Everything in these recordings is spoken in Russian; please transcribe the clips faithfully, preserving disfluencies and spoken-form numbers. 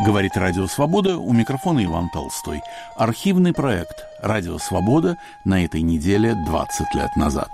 Говорит Радио Свобода, у микрофона Иван Толстой. Архивный проект «Радио Свобода» на этой неделе двадцать лет назад.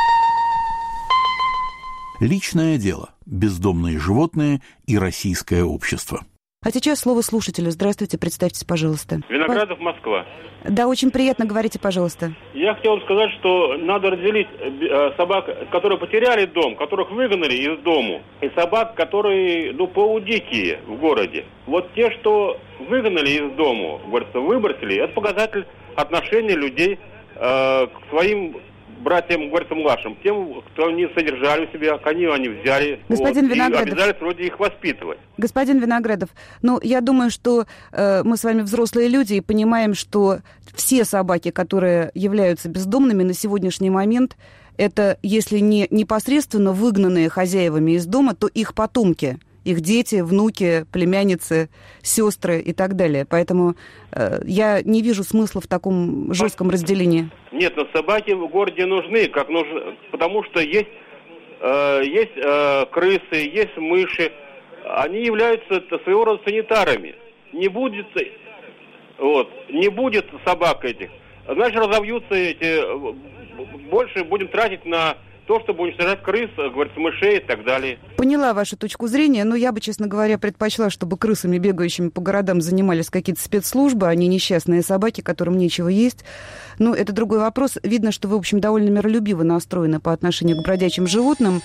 Личное дело, бездомные животные и российское общество. А сейчас слово слушателю. Здравствуйте, представьтесь, пожалуйста. Виноградов, Москва. Да, очень приятно, говорите, пожалуйста. Я хотел сказать, что надо разделить собак, которые потеряли дом, которых выгнали из дому, и собак, которые, ну, полудикие в городе. Вот те, что выгнали из дому, говорится, выбросили, это показатель отношения людей э, к своим братьям, говорится, младшим, тем, кто они содержали у себя, они они взяли, Господин вот, Виноградов, и обязались вроде их воспитывать. Господин Виноградов, ну, я думаю, что э, мы с вами взрослые люди и понимаем, что все собаки, которые являются бездомными на сегодняшний момент, это, если не непосредственно выгнанные хозяевами из дома, то их потомки, их дети, внуки, племянницы, сестры и так далее. Поэтому э, я не вижу смысла в таком жестком разделении. Нет, но собаки в городе нужны, как нужны, потому что есть, э, есть э, крысы, есть мыши. Они являются своего рода санитарами. Не будет, вот, не будет собак этих. Значит, разовьются эти... Больше будем тратить на то, чтобы уничтожать крыс, говорится, мышей и так далее. Поняла вашу точку зрения, но я бы, честно говоря, предпочла, чтобы крысами, бегающими по городам, занимались какие-то спецслужбы, а не несчастные собаки, которым нечего есть. Ну, это другой вопрос. Видно, что вы, в общем, довольно миролюбиво настроены по отношению к бродячим животным.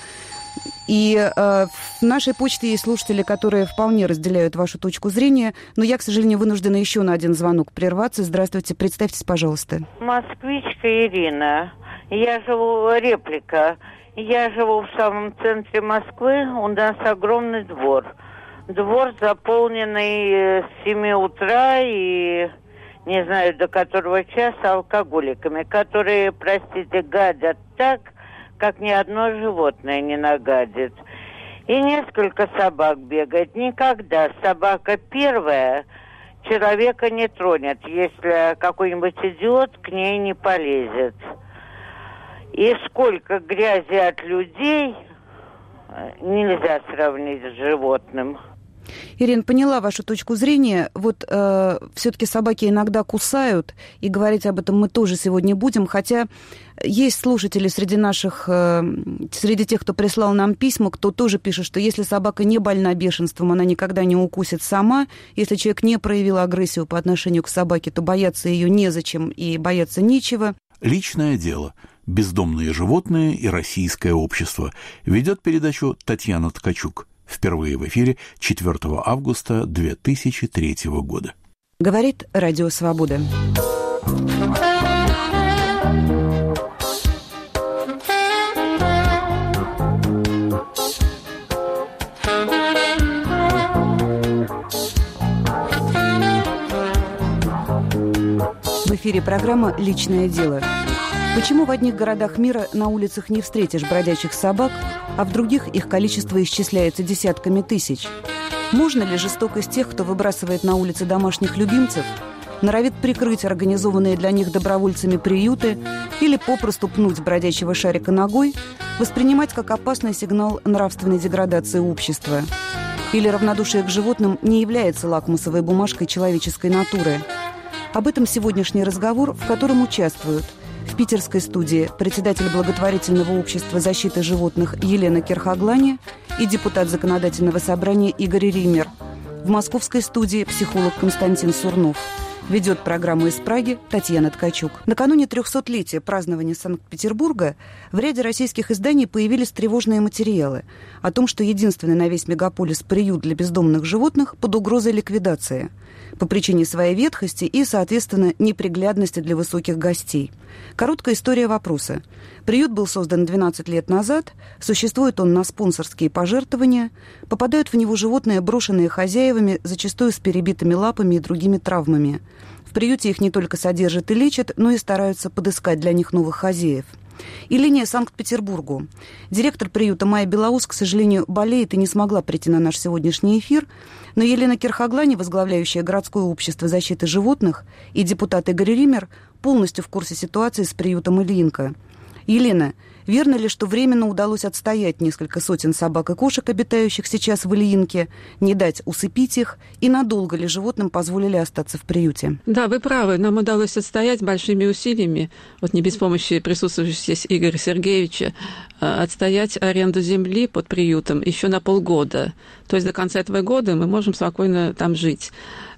И э, в нашей почте есть слушатели, которые вполне разделяют вашу точку зрения, но я, к сожалению, вынуждена еще на один звонок прерваться. Здравствуйте, представьтесь, пожалуйста. Москвичка Ирина. Я живу, реплика, я живу в самом центре Москвы, у нас огромный двор. Двор, заполненный с семи утра и не знаю до которого часа алкоголиками, которые, простите, гадят так, как ни одно животное не нагадит. И несколько собак бегает. Никогда собака первая человека не тронет, если какой-нибудь идиот к ней не полезет. И сколько грязи от людей нельзя сравнить с животным. Ирина, поняла вашу точку зрения. Вот э, все-таки собаки иногда кусают, и говорить об этом мы тоже сегодня будем. Хотя есть слушатели среди наших, э, среди тех, кто прислал нам письма, кто тоже пишет, что если собака не больна бешенством, она никогда не укусит сама. Если человек не проявил агрессию по отношению к собаке, то бояться ее незачем и бояться нечего. Личное дело. Бездомные животные и российское общество. Ведет передачу Татьяна Ткачук. Впервые в эфире четвёртого августа две тысячи третьего года. Говорит Радио Свобода. В эфире программа «Личное дело». Почему в одних городах мира на улицах не встретишь бродячих собак, а в других их количество исчисляется десятками тысяч? Можно ли жестокость тех, кто выбрасывает на улицы домашних любимцев, норовит прикрыть организованные для них добровольцами приюты или попросту пнуть бродячего шарика ногой, воспринимать как опасный сигнал нравственной деградации общества? Или равнодушие к животным не является лакмусовой бумажкой человеческой натуры? Об этом сегодняшний разговор, в котором участвуют в питерской студии председатель благотворительного общества защиты животных Елена Кирхаглани и депутат Законодательного собрания Игорь Ример. В московской студии психолог Константин Сурнов. Ведет программу из Праги Татьяна Ткачук. Накануне трехсотлетия празднования Санкт-Петербурга в ряде российских изданий появились тревожные материалы о том, что единственный на весь мегаполис приют для бездомных животных под угрозой ликвидации по причине своей ветхости и, соответственно, неприглядности для высоких гостей. Короткая история вопроса. Приют был создан двенадцать лет назад, существует он на спонсорские пожертвования, попадают в него животные, брошенные хозяевами, зачастую с перебитыми лапами и другими травмами. В приюте их не только содержат и лечат, но и стараются подыскать для них новых хозяев. И линия Санкт-Петербургу. Директор приюта Майя Белоус, к сожалению, болеет и не смогла прийти на наш сегодняшний эфир, но Елена Кирхаглани, возглавляющая городское общество защиты животных, и депутат Игорь Ример полностью в курсе ситуации с приютом Ильинка. Елена, Верно ли, что временно удалось отстоять несколько сотен собак и кошек, обитающих сейчас в Ильинке, не дать усыпить их, и надолго ли животным позволили остаться в приюте? Да, вы правы. Нам удалось отстоять большими усилиями, вот не без помощи присутствующего здесь Игоря Сергеевича, отстоять аренду земли под приютом еще на полгода. То есть до конца этого года мы можем спокойно там жить.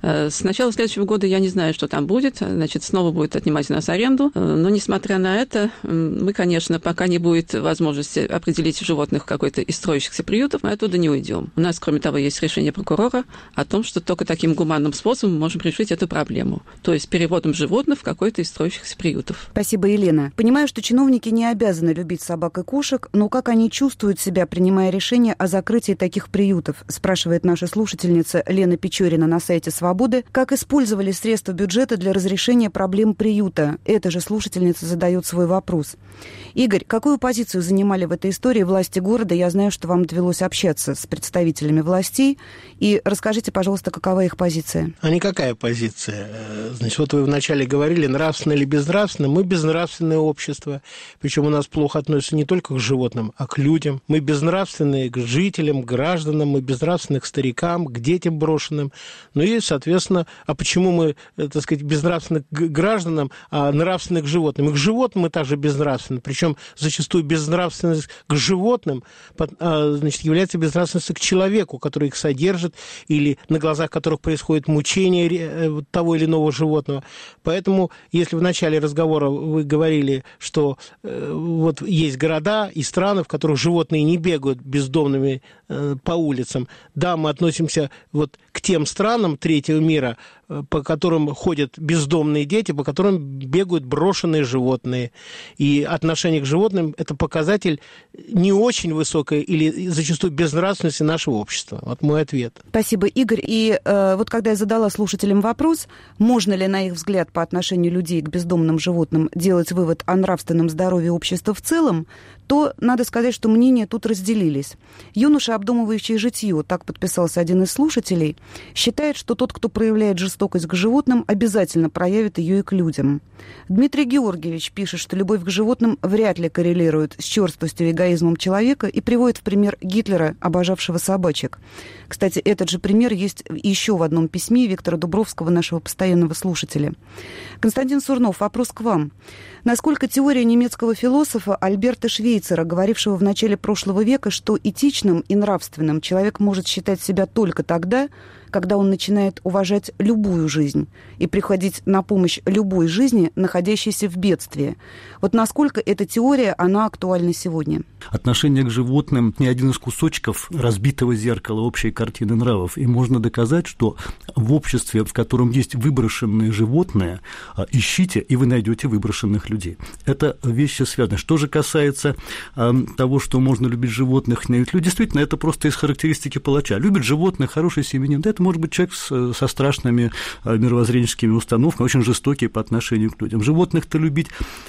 С начала следующего года я не знаю, что там будет. Значит, снова будет отнимать у нас аренду. Но, несмотря на это, мы, конечно, пока не будет возможности определить животных в какой-то из строящихся приютов, мы оттуда не уйдем. У нас, кроме того, есть решение прокурора о том, что только таким гуманным способом мы можем решить эту проблему. То есть переводом животных в какой-то из строящихся приютов. Спасибо, Елена. Понимаю, что чиновники не обязаны любить собак и кошек, но как они чувствуют себя, принимая решение о закрытии таких приютов, спрашивает наша слушательница Лена Печорина на сайте «Свободы». Как использовали средства бюджета для разрешения проблем приюта? Эта же слушательница задает свой вопрос. Игорь, какую позицию занимали в этой истории власти города? Я знаю, что вам довелось общаться с представителями властей. И расскажите, пожалуйста, какова их позиция? А никакая позиция. Значит, вот вы вначале говорили, нравственно или безнравственно. Мы безнравственное общество. Причем у нас плохо относятся не только к животным, а к людям. Мы безнравственные к жителям, к гражданам, мы безнравственны к старикам, к детям брошенным. Ну и, соответственно, а почему мы, так сказать, безнравственны к гражданам, а нравственны к животным? И к животным мы также безнравственны. Причем зачастую безнравственность к животным, значит, является безнравственностью к человеку, который их содержит, или на глазах которых происходит мучение того или иного животного. Поэтому, если в начале разговора вы говорили, что э, вот есть города и страны, в которых животные не бегают бездомными э, по улицам, да, мы относимся вот к тем странам третьего мира, э, по которым ходят бездомные дети, по которым бегают брошенные животные. И отношение к животным – это показатель не очень высокой или зачастую безнравственности нашего общества. Вот мой ответ. Спасибо, Игорь. И э, вот когда я задала слушателям вопрос, можно ли, на их взгляд, по отношению людей к бездомным животным делать вывод о нравственном здоровье общества в целом, то надо сказать, что мнения тут разделились. Юноша, обдумывающий житье, так подписался один из слушателей, считает, что тот, кто проявляет жестокость к животным, обязательно проявит ее и к людям. Дмитрий Георгиевич пишет, что любовь к животным вряд ли коррелирует с черствостью и эгоизмом человека, и приводит в пример Гитлера, обожавшего собачек. Кстати, этот же пример есть еще в одном письме Виктора Дубровского, нашего постоянного слушателя. Константин Сурнов, вопрос к вам. Насколько теория немецкого философа Альберта Швейцера, говорившего в начале прошлого века, что этичным и нравственным человек может считать себя только тогда, когда он начинает уважать любую жизнь и приходить на помощь любой жизни, находящейся в бедствии. Вот насколько эта теория, она актуальна сегодня? Отношение к животным не один из кусочков разбитого зеркала общей картины нравов. И можно доказать, что в обществе, в котором есть выброшенные животные, ищите, и вы найдете выброшенных людей. Это вещи связаны. Что же касается того, что можно любить животных, не любить людей, действительно, это просто из характеристики палача. Любит животных, хороший семьянин. Это может быть человек со страшными мировоззренческими установками, очень жестокий по отношению к людям. Животных-то любить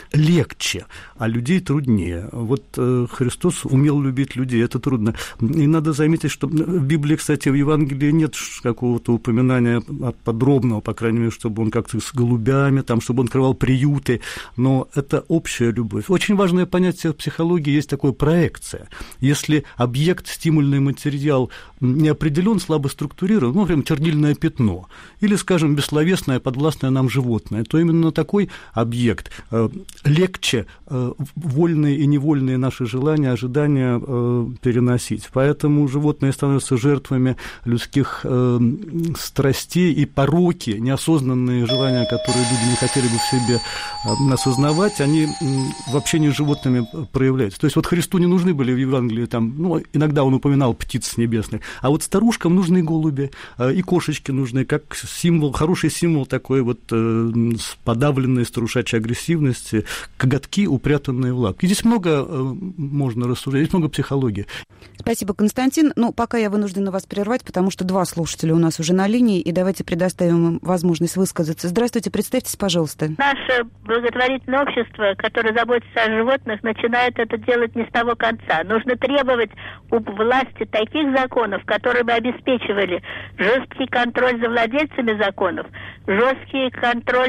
легче, а людей труднее. Вот Христос умел любить людей, это трудно. И надо заметить, что в Библии, кстати, в Евангелии нет какого-то упоминания подробного, по крайней мере, чтобы он как-то с голубями, там, чтобы он открывал приюты, но это общая любовь. Очень важное понятие в психологии есть такое проекция. Если объект, стимульный материал не определен, слабо структурирован, ну, например, чернильное пятно, или, скажем, бессловесное, подвластное нам животное, то именно на такой объект э, легче э, вольные и невольные наши желания, ожидания э, переносить. Поэтому животные становятся жертвами людских э, страстей, и пороки, неосознанные желания, которые люди не хотели бы в себе э, осознавать, они э, в общении с животными проявляются. То есть вот Христу не нужны были в Евангелии, там, ну, иногда он упоминал птиц небесных, а вот старушкам нужны голуби, и кошечки нужны, как символ, хороший символ такой вот э, подавленной старушачьей агрессивности, коготки, упрятанные в лапки. И здесь много э, можно рассуждать, здесь много психологии. Спасибо, Константин. Ну, пока я вынуждена вас прервать, потому что два слушателя у нас уже на линии, и давайте предоставим им возможность высказаться. Здравствуйте, представьтесь, пожалуйста. Наше благотворительное общество, которое заботится о животных, начинает это делать не с того конца. Нужно требовать у власти таких законов, которые бы обеспечивали жесткий контроль за владельцами законов, жесткий контроль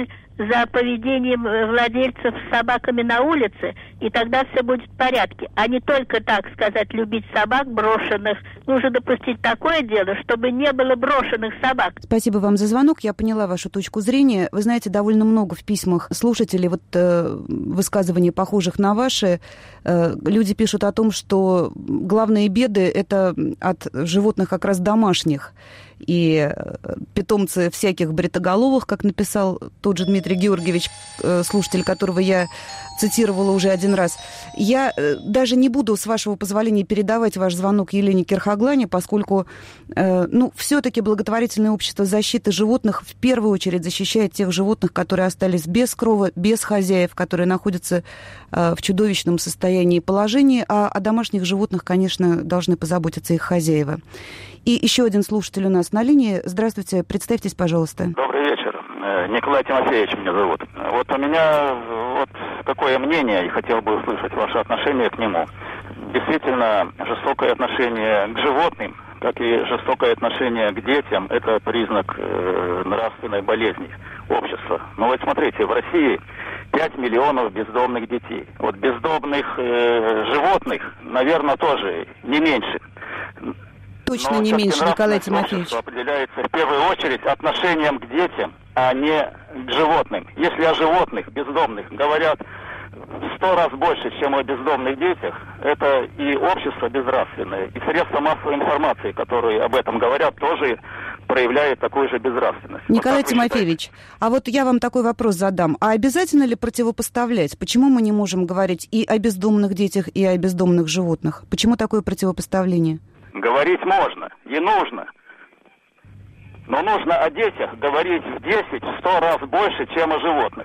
за поведением владельцев с собаками на улице, и тогда все будет в порядке. А не только, так сказать, любить собак брошенных. Нужно допустить такое дело, чтобы не было брошенных собак. Спасибо вам за звонок. Я поняла вашу точку зрения. Вы знаете, довольно много в письмах слушателей вот э, высказываний, похожих на ваши. Э, люди пишут о том, что главные беды – это от животных как раз домашних. И питомцы всяких бритоголовых, как написал тот же Дмитрий Георгиевич, слушатель, которого я цитировала уже один раз. Я даже не буду, с вашего позволения, передавать ваш звонок Елене Кирхаглане, поскольку, ну, все-таки благотворительное общество защиты животных в первую очередь защищает тех животных, которые остались без крова, без хозяев, которые находятся в чудовищном состоянии и положении, а о домашних животных, конечно, должны позаботиться их хозяева. И еще один слушатель у нас на линии. Здравствуйте, представьтесь, пожалуйста. Добрый вечер. Николай Тимофеевич меня зовут. Вот у меня вот какое мнение, и хотел бы услышать ваше отношение к нему. Действительно, жестокое отношение к животным, как и жестокое отношение к детям, это признак э, нравственной болезни общества. Но вот смотрите, в России пять миллионов бездомных детей. Вот бездомных э, животных, наверное, тоже не меньше. Точно не меньше, Николай Тимофеевич. Определяется в первую очередь отношением к детям, а не к животным. Если о животных бездомных говорят в сто раз больше, чем о бездомных детях, это и общество безнравственное, и средства массовой информации, которые об этом говорят, тоже проявляют такую же безнравственность. Николай вот Тимофеевич, а вот я вам такой вопрос задам. А обязательно ли противопоставлять? Почему мы не можем говорить и о бездомных детях, и о бездомных животных? Почему такое противопоставление? Говорить можно и нужно. Но нужно о детях говорить в десять-сто раз больше, чем о животных.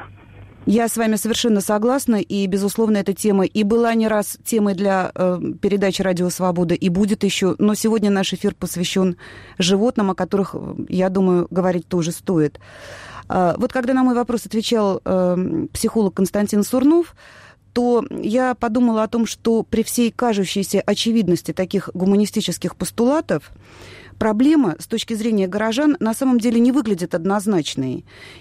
Я с вами совершенно согласна, и, безусловно, эта тема и была не раз темой для э, передачи «Радио Свобода», и будет еще. Но сегодня наш эфир посвящен животным, о которых, я думаю, говорить тоже стоит. Э, вот когда на мой вопрос отвечал э, психолог Константин Сурнов, то я подумала о том, что при всей кажущейся очевидности таких гуманистических постулатов проблема с точки зрения горожан на самом деле не выглядит однозначной.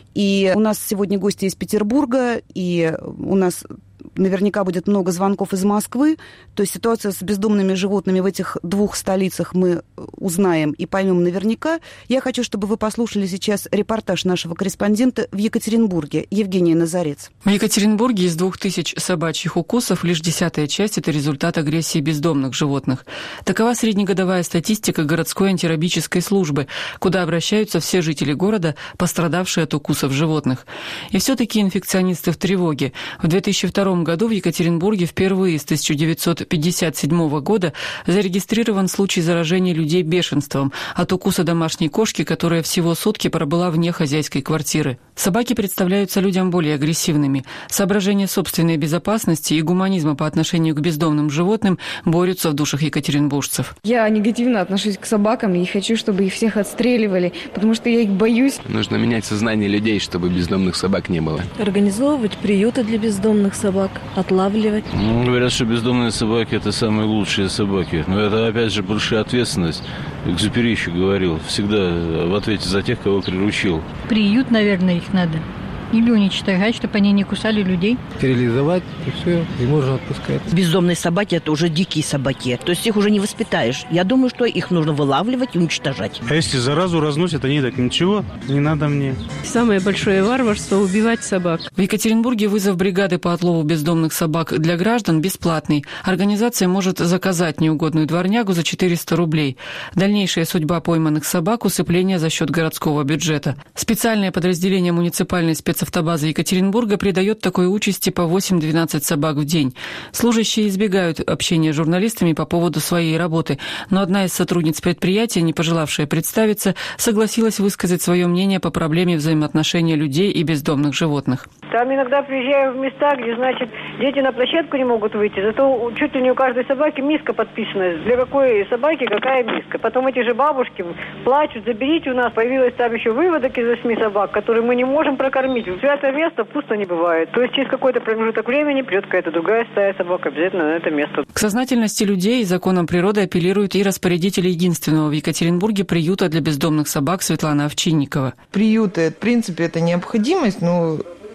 И у нас сегодня гости из Петербурга, и у нас наверняка будет много звонков из Москвы. То есть ситуация с бездомными животными в этих двух столицах мы узнаем и поймем наверняка. Я хочу, чтобы вы послушали сейчас репортаж нашего корреспондента в Екатеринбурге, Евгения Назарец. В Екатеринбурге из двух тысяч собачьих укусов лишь десятая часть – это результат агрессии бездомных животных. Такова среднегодовая статистика городской антирабической службы, куда обращаются все жители города, пострадавшие от укусов животных. И все-таки инфекционисты в тревоге. В две тысячи втором году в Екатеринбурге впервые с тысяча девятьсот пятьдесят седьмого года зарегистрирован случай заражения людей бешенством от укуса домашней кошки, которая всего сутки пробыла вне хозяйской квартиры. Собаки представляются людям более агрессивными. Соображения собственной безопасности и гуманизма по отношению к бездомным животным борются в душах екатеринбуржцев. Я негативно отношусь к собакам и хочу, чтобы их всех отстреливали, потому что я их боюсь. Нужно менять сознание людей, чтобы бездомных собак не было. Организовывать приюты для бездомных собак, отлавливать. Ну, говорят, что бездомные собаки – это самые лучшие собаки. Но это, опять же, большая ответственность. Экзюпери еще говорил, всегда в ответе за тех, кого приручил. Приют, наверное, их надо. Или уничтожать, чтобы они не кусали людей. Стерилизовать, и все, и можно отпускать. Бездомные собаки – это уже дикие собаки. То есть их уже не воспитаешь. Я думаю, что их нужно вылавливать и уничтожать. А если заразу разносят, они так, ничего, не надо мне. Самое большое варварство – убивать собак. В Екатеринбурге вызов бригады по отлову бездомных собак для граждан бесплатный. Организация может заказать неугодную дворнягу за четыреста рублей. Дальнейшая судьба пойманных собак – усыпление за счет городского бюджета. Специальное подразделение муниципальной спецавтобазы Екатеринбурга придает такой участи по восемь-двенадцать собак в день. Служащие избегают общения с журналистами по поводу своей работы, но одна из сотрудниц предприятия, не пожелавшая представиться, согласилась высказать свое мнение по проблеме взаимоотношения людей и бездомных животных. Там иногда приезжаю в места, где, значит, дети на площадку не могут выйти, зато чуть ли не у каждой собаки миска подписана, для какой собаки какая миска. Потом эти же бабушки плачут: заберите у нас. Появилась там еще выводок из восьми собак, которые мы не можем прокормить. Святое место пусто не бывает. То есть через какой-то промежуток времени придет какая-то другая стая собак обязательно на это место. К сознательности людей и законам природы апеллируют и распорядители единственного в Екатеринбурге приюта для бездомных собак Светлана Овчинникова. Приюты, в принципе, это необходимость, но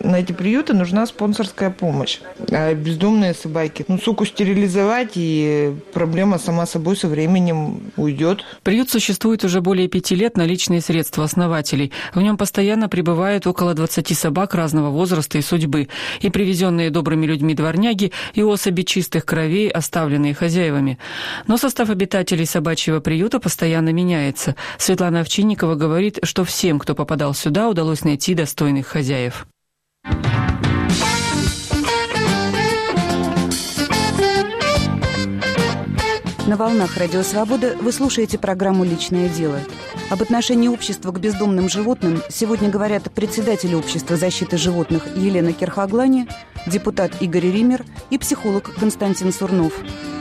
на эти приюты нужна спонсорская помощь. А бездомные собаки, ну, суку стерилизовать, и проблема сама собой со временем уйдет. Приют существует уже более пяти лет на личные средства основателей. В нем постоянно пребывают около двадцати собак разного возраста и судьбы, и привезенные добрыми людьми дворняги, и особи чистых кровей, оставленные хозяевами. Но состав обитателей собачьего приюта постоянно меняется. Светлана Овчинникова говорит, что всем, кто попадал сюда, удалось найти достойных хозяев. На волнах Радио Свобода вы слушаете программу «Личное дело». Об отношении общества к бездомным животным сегодня говорят председатель Общества защиты животных Елена Кирхаглани, депутат Игорь Ример и психолог Константин Сурнов.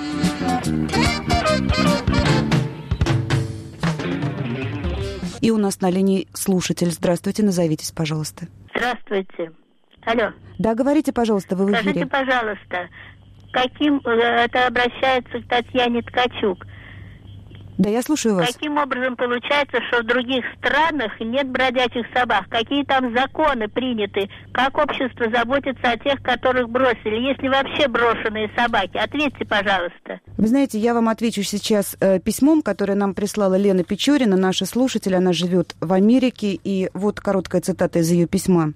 И у нас на линии слушатель. Здравствуйте, назовитесь, пожалуйста. Здравствуйте. Алло. Да, говорите, пожалуйста, вы в эфире. Скажите, пожалуйста, каким это обращается к Татьяне Ткачук? Да, я слушаю вас. Каким образом получается, что в других странах нет бродячих собак? Какие там законы приняты? Как общество заботится о тех, которых бросили? Есть ли вообще брошенные собаки? Ответьте, пожалуйста. Вы знаете, я вам отвечу сейчас э, письмом, которое нам прислала Лена Печорина, наша слушатель. Она живет в Америке, и вот короткая цитата из ее письма.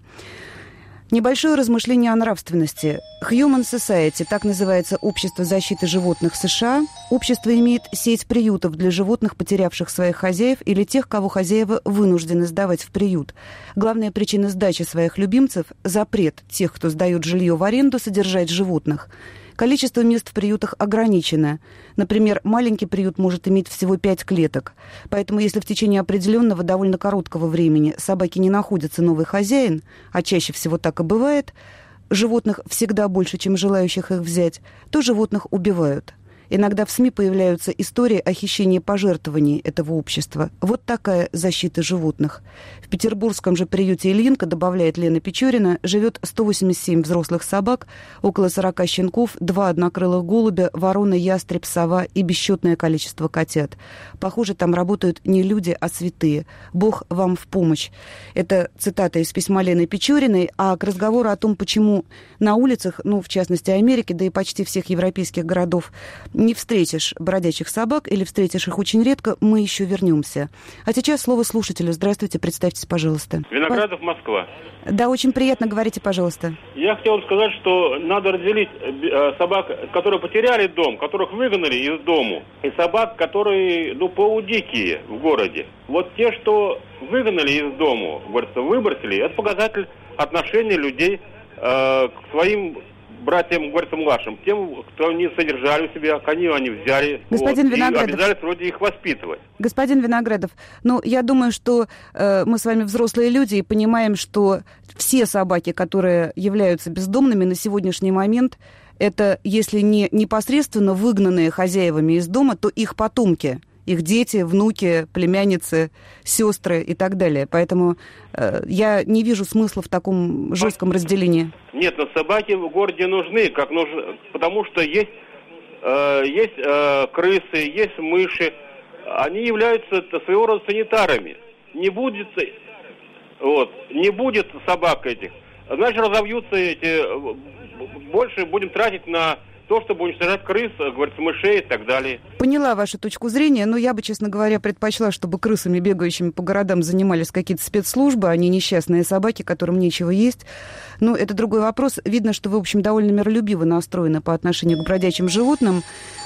Небольшое размышление о нравственности. Human Society, так называется Общество защиты животных США. Общество имеет сеть приютов для животных, потерявших своих хозяев, или тех, кого хозяева вынуждены сдавать в приют. Главная причина сдачи своих любимцев – запрет тех, кто сдает жилье в аренду, содержать животных. Количество мест в приютах ограничено. Например, маленький приют может иметь всего пять клеток. Поэтому если в течение определенного, довольно короткого времени собаке не находится новый хозяин, а чаще всего так и бывает, животных всегда больше, чем желающих их взять, то животных убивают. Иногда в СМИ появляются истории о хищении пожертвований этого общества. Вот такая защита животных. В петербургском же приюте Ильинка, добавляет Лена Печорина, живет сто восемьдесят семь взрослых собак, около сорока щенков, два однокрылых голубя, ворона, ястреб, сова и бесчетное количество котят. Похоже, там работают не люди, а святые. Бог вам в помощь. Это цитата из письма Лены Печориной. А к разговору о том, почему на улицах, ну, в частности, Америки, да и почти всех европейских городов, не встретишь бродячих собак или встретишь их очень редко, мы еще вернемся. А сейчас слово слушателю. Здравствуйте, представьтесь, пожалуйста. Виноградов, Москва. Да, очень приятно, говорите, пожалуйста. Я хотел сказать, что надо разделить собак, которые потеряли дом, которых выгнали из дому, и собак, которые, ну, полудикие в городе. Вот те, что выгнали из дому, говорится, выбросили, это показатель отношения людей э, к своим братьям, говорится, младшим, тем, кто они содержали у себя, они они взяли. Господин вот, Виноградов. И обязались вроде их воспитывать. Господин Виноградов, ну, я думаю, что э, мы с вами взрослые люди и понимаем, что все собаки, которые являются бездомными на сегодняшний момент, это, если не непосредственно выгнанные хозяевами из дома, то их потомки. Их дети, внуки, племянницы, сестры и так далее. Поэтому э, я не вижу смысла в таком жестком разделении. Нет, но собаки в городе нужны, как нужны, потому что есть, э, есть э, крысы, есть мыши. Они являются своего рода санитарами. Не будет, вот, не будет собак этих. Значит, разовьются эти... Больше будем тратить на... то, чтобы уничтожать крыс, говорится, мышей и так далее. Поняла вашу точку зрения, но я бы, честно говоря, предпочла, чтобы крысами, бегающими по городам, занимались какие-то спецслужбы, а не несчастные собаки, которым нечего есть. Ну, это другой вопрос. Видно, что вы, в общем, довольно миролюбиво настроены по отношению к бродячим животным.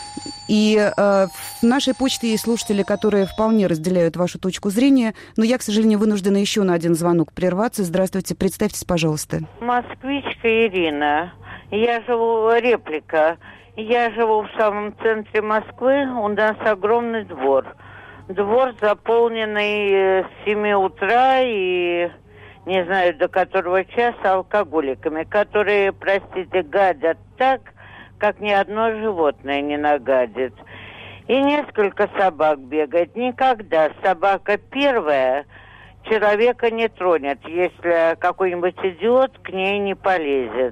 И э, в нашей почте есть слушатели, которые вполне разделяют вашу точку зрения, но я, к сожалению, вынуждена еще на один звонок прерваться. Здравствуйте, представьтесь, пожалуйста. Москвичка Ирина. Я живу, реплика. Я живу в самом центре Москвы. У нас огромный двор. Двор, заполненный с семи утра и не знаю до которого часа алкоголиками, которые, простите, гадят так, как ни одно животное не нагадит. И несколько собак бегает. Никогда собака первая человека не тронет, если какой-нибудь идиот к ней не полезет.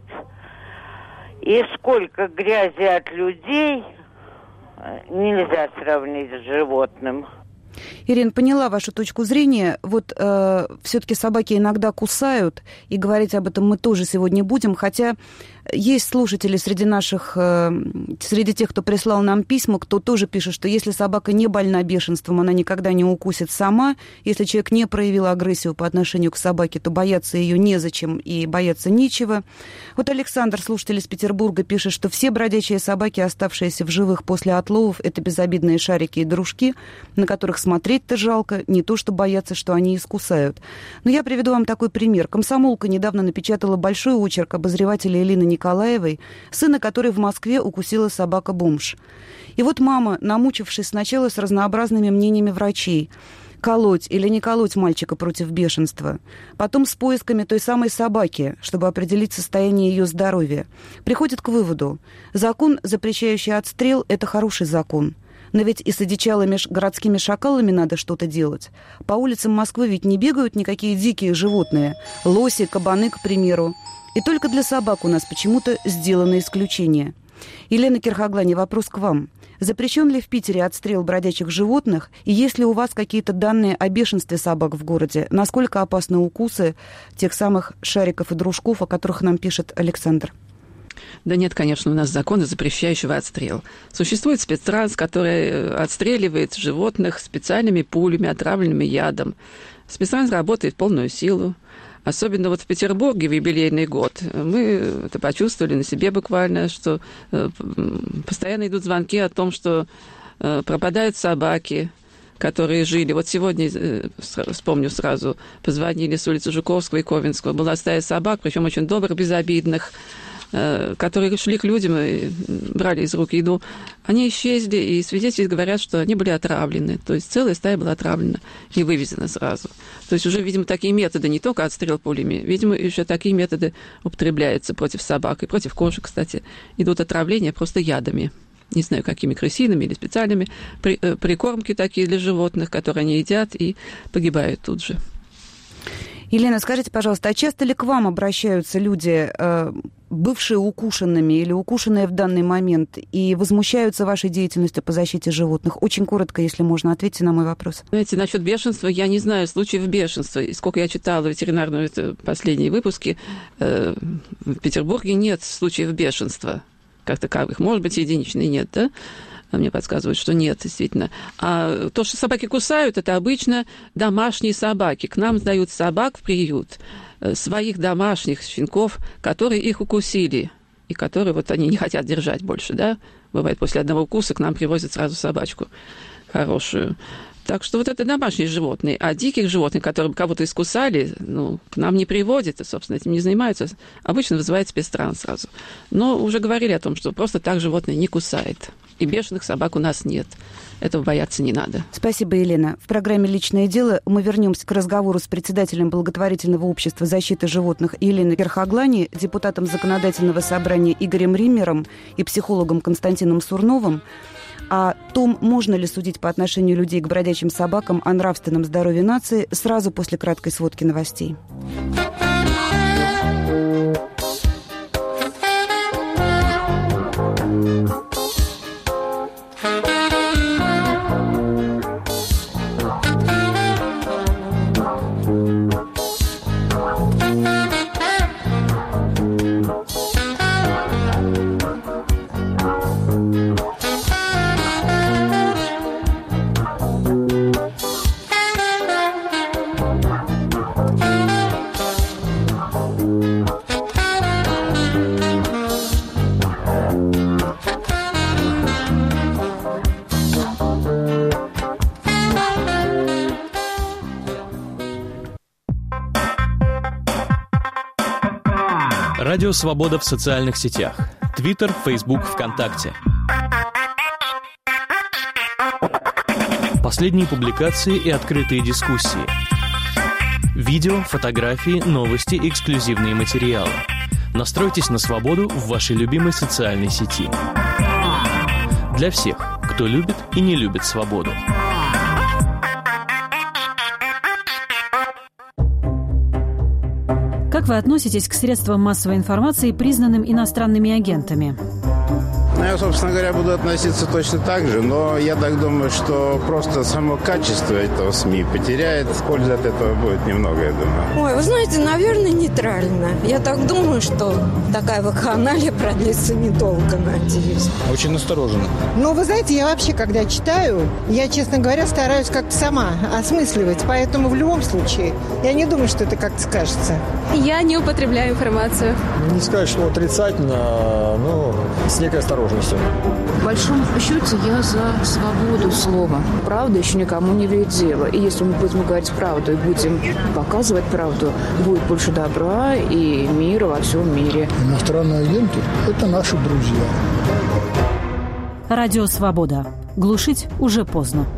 И сколько грязи от людей нельзя сравнить с животным. Ирина, поняла вашу точку зрения. Вот э, все-таки собаки иногда кусают, и говорить об этом мы тоже сегодня будем, хотя есть слушатели среди наших, э, среди тех, кто прислал нам письма, кто тоже пишет, что если собака не больна бешенством, она никогда не укусит сама. Если человек не проявил агрессию по отношению к собаке, то бояться ее незачем и бояться нечего. Вот Александр, слушатель из Петербурга, пишет, что все бродячие собаки, оставшиеся в живых после отловов, это безобидные шарики и дружки, на которых смотреть-то жалко, не то что бояться, что они искусают. Но я приведу вам такой пример. Комсомолка недавно напечатала большой очерк обозревателя Елены Николаевой, сына которой в Москве укусила собака-бомж. И вот мама, намучившись сначала с разнообразными мнениями врачей, колоть или не колоть мальчика против бешенства, потом с поисками той самой собаки, чтобы определить состояние ее здоровья, приходит к выводу: закон, запрещающий отстрел, это хороший закон. Но ведь и с одичалыми городскими шакалами надо что-то делать. По улицам Москвы ведь не бегают никакие дикие животные, лоси, кабаны, к примеру. И только для собак у нас почему-то сделано исключение. Елена Кирхаглани, вопрос к вам. Запрещен ли в Питере отстрел бродячих животных? И есть ли у вас какие-то данные о бешенстве собак в городе? Насколько опасны укусы тех самых шариков и дружков, о которых нам пишет Александр? Да нет, конечно, у нас закона, запрещающего отстрел. Существует спецтранс, который отстреливает животных специальными пулями, отравленными ядом. Спецтранс работает в полную силу. Особенно вот в Петербурге в юбилейный год мы это почувствовали на себе буквально, что постоянно идут звонки о том, что пропадают собаки, которые жили. Вот сегодня, вспомню сразу, позвонили с улицы Жуковского и Ковенского. Была стая собак, причем очень добрых, безобидных, которые шли к людям и брали из рук еду. Они исчезли, и свидетели говорят, что они были отравлены. То есть целая стая была отравлена и вывезена сразу. То есть уже, видимо, такие методы, не только отстрел пулями, видимо, еще такие методы употребляются против собак и против кошек, кстати. Идут отравления просто ядами. Не знаю, какими, крысиными или специальными. Прикормки такие для животных, которые они едят и погибают тут же. Елена, скажите, пожалуйста, а часто ли к вам обращаются люди, бывшие укушенными или укушенные в данный момент, и возмущаются вашей деятельностью по защите животных? Очень коротко, если можно, ответьте на мой вопрос. Знаете, насчет бешенства, я не знаю случаев бешенства. И сколько я читала ветеринарные последние выпуски, в Петербурге нет случаев бешенства как таковых. Может быть, единичные нет, да? Мне подсказывают, что нет, действительно. А то, что собаки кусают, это обычно домашние собаки. К нам сдают собак в приют, своих домашних щенков, которые их укусили, и которые вот они не хотят держать больше, да? Бывает, после одного укуса к нам привозят сразу собачку хорошую. Так что вот это домашние животные. А диких животных, которые кого-то искусали, ну, к нам не приводят, и, собственно, этим не занимаются. Обычно вызывает спецтранс сразу. Но уже говорили о том, что просто так животное не кусает. И бешеных собак у нас нет. Этого бояться не надо. Спасибо, Елена. В программе «Личное дело» мы вернемся к разговору с председателем благотворительного общества защиты животных Еленой Кирхаглани, депутатом законодательного собрания Игорем Риммером и психологом Константином Сурновым о том, можно ли судить по отношению людей к бродячим собакам о нравственном здоровье нации, сразу после краткой сводки новостей. Радио «Свобода» в социальных сетях. Твиттер, Фейсбук, ВКонтакте. Последние публикации и открытые дискуссии. Видео, фотографии, новости, эксклюзивные материалы. Настройтесь на свободу в вашей любимой социальной сети. Для всех, кто любит и не любит свободу. Как вы относитесь к средствам массовой информации, признанным иностранными агентами? Ну, я, собственно говоря, буду относиться точно так же, но я так думаю, что просто само качество этого СМИ потеряет. Пользы от этого будет немного, я думаю. Ой, вы знаете, наверное, нейтрально. Я так думаю, что такая вакханалия продлится недолго, надеюсь. Очень настороженно. Ну, вы знаете, я вообще, когда читаю, я, честно говоря, стараюсь как-то сама осмысливать. Поэтому в любом случае, я не думаю, что это как-то скажется. Я не употребляю информацию. Не сказать, что отрицательно, но с некой осторожностью. В большом счете я за свободу слова. Правда еще никому не вредит дело. И если мы будем говорить правду и будем показывать правду, будет больше добра и мира во всем мире. Иностранные агенты – это наши друзья. Радио «Свобода». Глушить уже поздно.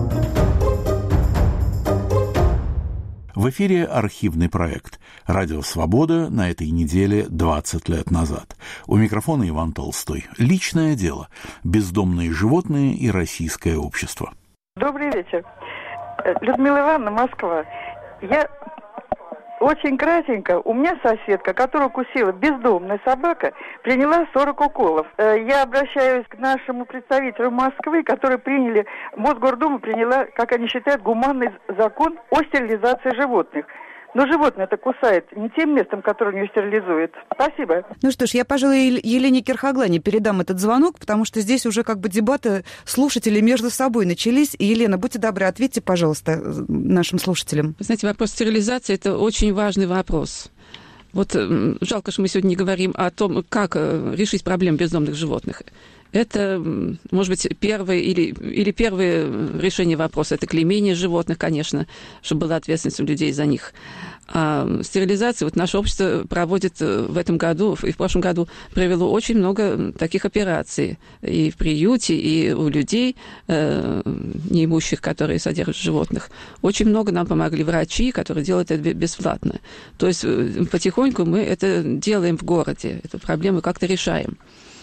В эфире архивный проект «Радио Свобода» на этой неделе двадцать лет назад. У микрофона Иван Толстой. Личное дело. Бездомные животные и российское общество. Добрый вечер. Людмила Ивановна, Москва. Я очень кратенько. У меня соседка, которую укусила бездомная собака, приняла сорок уколов. Я обращаюсь к нашему представителю Москвы, которые приняли, Мосгордума приняла, как они считают, гуманный закон о стерилизации животных. Но животное-то кусает не тем местом, которое ее стерилизует. Спасибо. Ну что ж, я, пожалуй, Елене Кирхаглане передам этот звонок, потому что здесь уже как бы дебаты слушателей между собой начались. И, Елена, будьте добры, ответьте, пожалуйста, нашим слушателям. Вы знаете, вопрос стерилизации – это очень важный вопрос. Вот жалко, что мы сегодня не говорим о том, как решить проблему бездомных животных. Это, может быть, первое или, или первое решение вопроса. Это клеймение животных, конечно, чтобы была ответственность у людей за них. А стерилизация, вот наше общество проводит в этом году, и в прошлом году провело очень много таких операций. И в приюте, и у людей, э, неимущих, которые содержат животных. Очень много нам помогли врачи, которые делают это бесплатно. То есть потихоньку мы это делаем в городе. Эту проблему как-то решаем.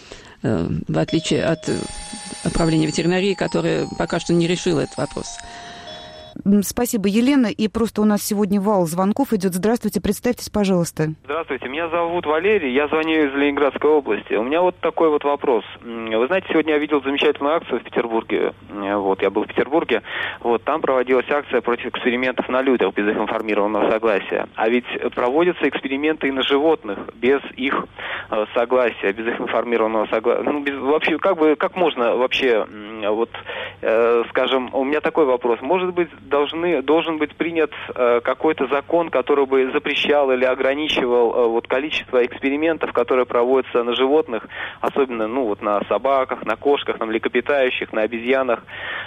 В отличие от управления ветеринарии, которое пока что не решило этот вопрос. Спасибо, Елена. И просто у нас сегодня вал звонков идет. Здравствуйте, представьтесь, пожалуйста. Здравствуйте, меня зовут Валерий, я звоню из Ленинградской области. У меня вот такой вот вопрос. Вы знаете, сегодня я видел замечательную акцию в Петербурге. Вот, я был в Петербурге. Вот, там проводилась акция против экспериментов на людях без их информированного согласия. А ведь проводятся эксперименты и на животных без их э, согласия, без их информированного согласия. Ну, без, вообще, как бы, как можно вообще, вот, э, скажем, у меня такой вопрос. Может быть, должны, должен быть принят э, какой-то закон, который бы запрещал или ограничивал э, вот, количество экспериментов, которые проводятся на животных, особенно ну, вот, на собаках, на кошках, на млекопитающих, на обезьянах,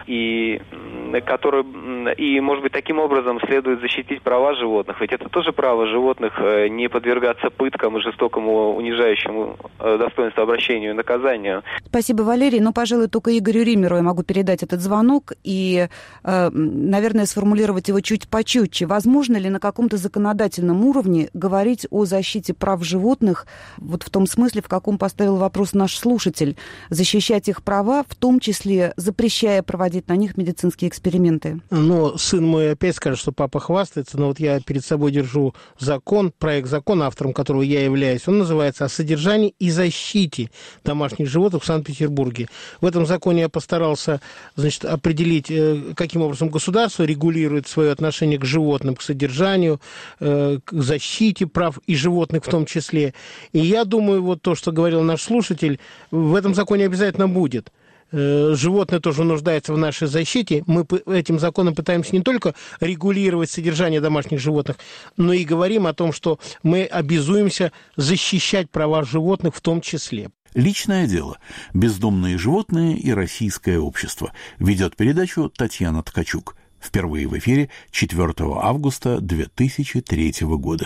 и, которые, и, может быть, таким образом следует защитить права животных. Ведь это тоже право животных э, не подвергаться пыткам и жестокому, унижающему э, достоинству обращению и наказанию. Спасибо, Валерий. Но, пожалуй, только Игорю Римеру я могу передать этот звонок и, э, наверное, сформулировать его чуть почетче. Возможно ли на каком-то законодательном уровне говорить о защите прав животных, вот в том смысле, в каком поставил вопрос наш слушатель, защищать их права, в том числе запрещая проводить на них медицинские эксперименты? Ну, сын мой опять скажет, что папа хвастается, но вот я перед собой держу закон, проект закона, автором которого я являюсь. Он называется «О содержании и защите домашних животных в Санкт-Петербурге». В этом законе я постарался, значит, определить, каким образом государство регулирует свое отношение к животным, к содержанию, э, к защите прав и животных в том числе. И я думаю, вот то, что говорил наш слушатель, в этом законе обязательно будет. Э, животные тоже нуждаются в нашей защите. Мы этим законом пытаемся не только регулировать содержание домашних животных, но и говорим о том, что мы обязуемся защищать права животных в том числе. Личное дело. Бездомные животные и российское общество. Ведет передачу Татьяна Ткачук. Впервые в эфире четвёртого августа две тысячи третьего года.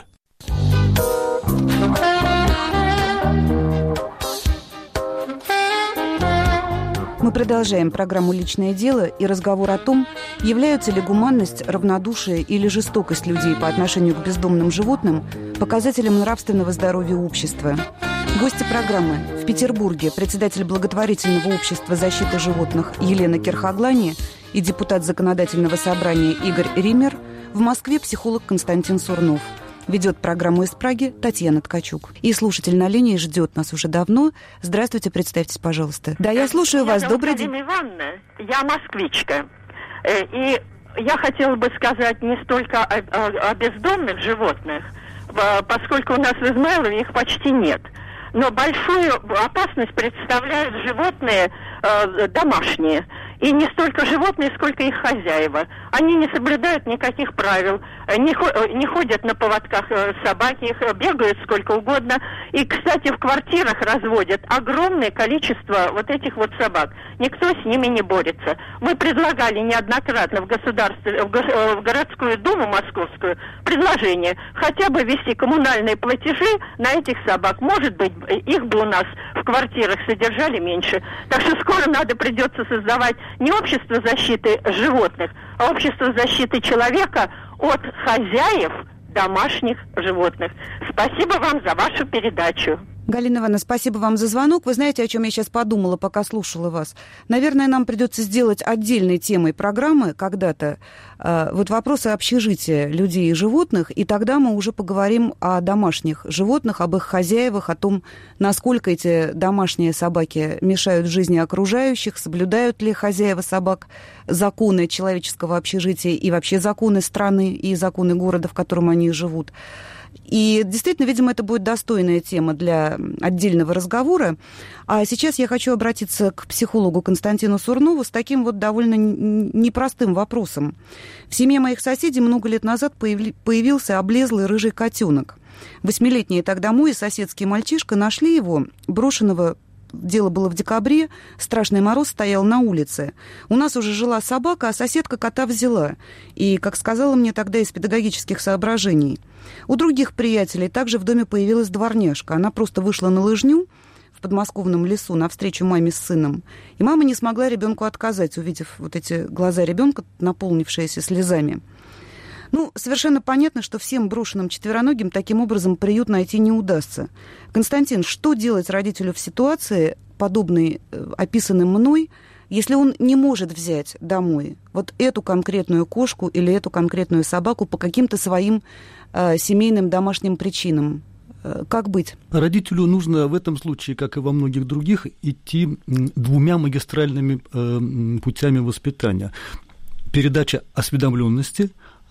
Мы продолжаем программу «Личное дело» и разговор о том, являются ли гуманность, равнодушие или жестокость людей по отношению к бездомным животным показателем нравственного здоровья общества. Гости программы: в Петербурге председатель благотворительного общества защиты животных Елена Кирхаглани и депутат законодательного собрания Игорь Ример, в Москве психолог Константин Сурнов. Ведет программу из Праги Татьяна Ткачук. И слушатель на линии ждет нас уже давно. Здравствуйте, представьтесь, пожалуйста. Да, я слушаю вас. Добрый день. Ивановна, я москвичка. И я хотела бы сказать не столько о, о, о бездомных животных, поскольку у нас в Измайлове их почти нет. Но большую опасность представляют животные э, домашние. И не столько животные, сколько их хозяева. Они не соблюдают никаких правил, не, не ходят на поводках собаки, их бегают сколько угодно. И, кстати, в квартирах разводят огромное количество вот этих вот собак. Никто с ними не борется. Мы предлагали неоднократно в государстве, в, го, в городскую думу московскую предложение хотя бы ввести коммунальные платежи на этих собак. Может быть, их бы у нас в квартирах содержали меньше. Так что скоро надо придется создавать не общество защиты животных, а общество защиты человека от хозяев домашних животных. Спасибо вам за вашу передачу. Галина Ивановна, спасибо вам за звонок. Вы знаете, о чем я сейчас подумала, пока слушала вас? Наверное, нам придется сделать отдельной темой программы когда-то э, вот вопросы общежития людей и животных, и тогда мы уже поговорим о домашних животных, об их хозяевах, о том, насколько эти домашние собаки мешают жизни окружающих, соблюдают ли хозяева собак законы человеческого общежития и вообще законы страны и законы города, в котором они живут. И действительно, видимо, это будет достойная тема для отдельного разговора. А сейчас я хочу обратиться к психологу Константину Сурнову с таким вот довольно непростым вопросом. В семье моих соседей много лет назад появился облезлый рыжий котенок. Восьмилетние тогда мой и соседский мальчишка нашли его, брошенного. Дело было в декабре, страшный мороз стоял на улице. У нас уже жила собака, а соседка кота взяла. И, как сказала мне тогда, из педагогических соображений. У других приятелей также в доме появилась дворняжка. Она просто вышла на лыжню в подмосковном лесу навстречу маме с сыном. И мама не смогла ребенку отказать, увидев вот эти глаза ребенка, наполнившиеся слезами. Ну, совершенно понятно, что всем брошенным четвероногим таким образом приют найти не удастся. Константин, что делать родителю в ситуации, подобной описанной мной, если он не может взять домой вот эту конкретную кошку или эту конкретную собаку по каким-то своим э, семейным домашним причинам? Э, как быть? Родителю нужно в этом случае, как и во многих других, идти двумя магистральными э, путями воспитания. Передача осведомленности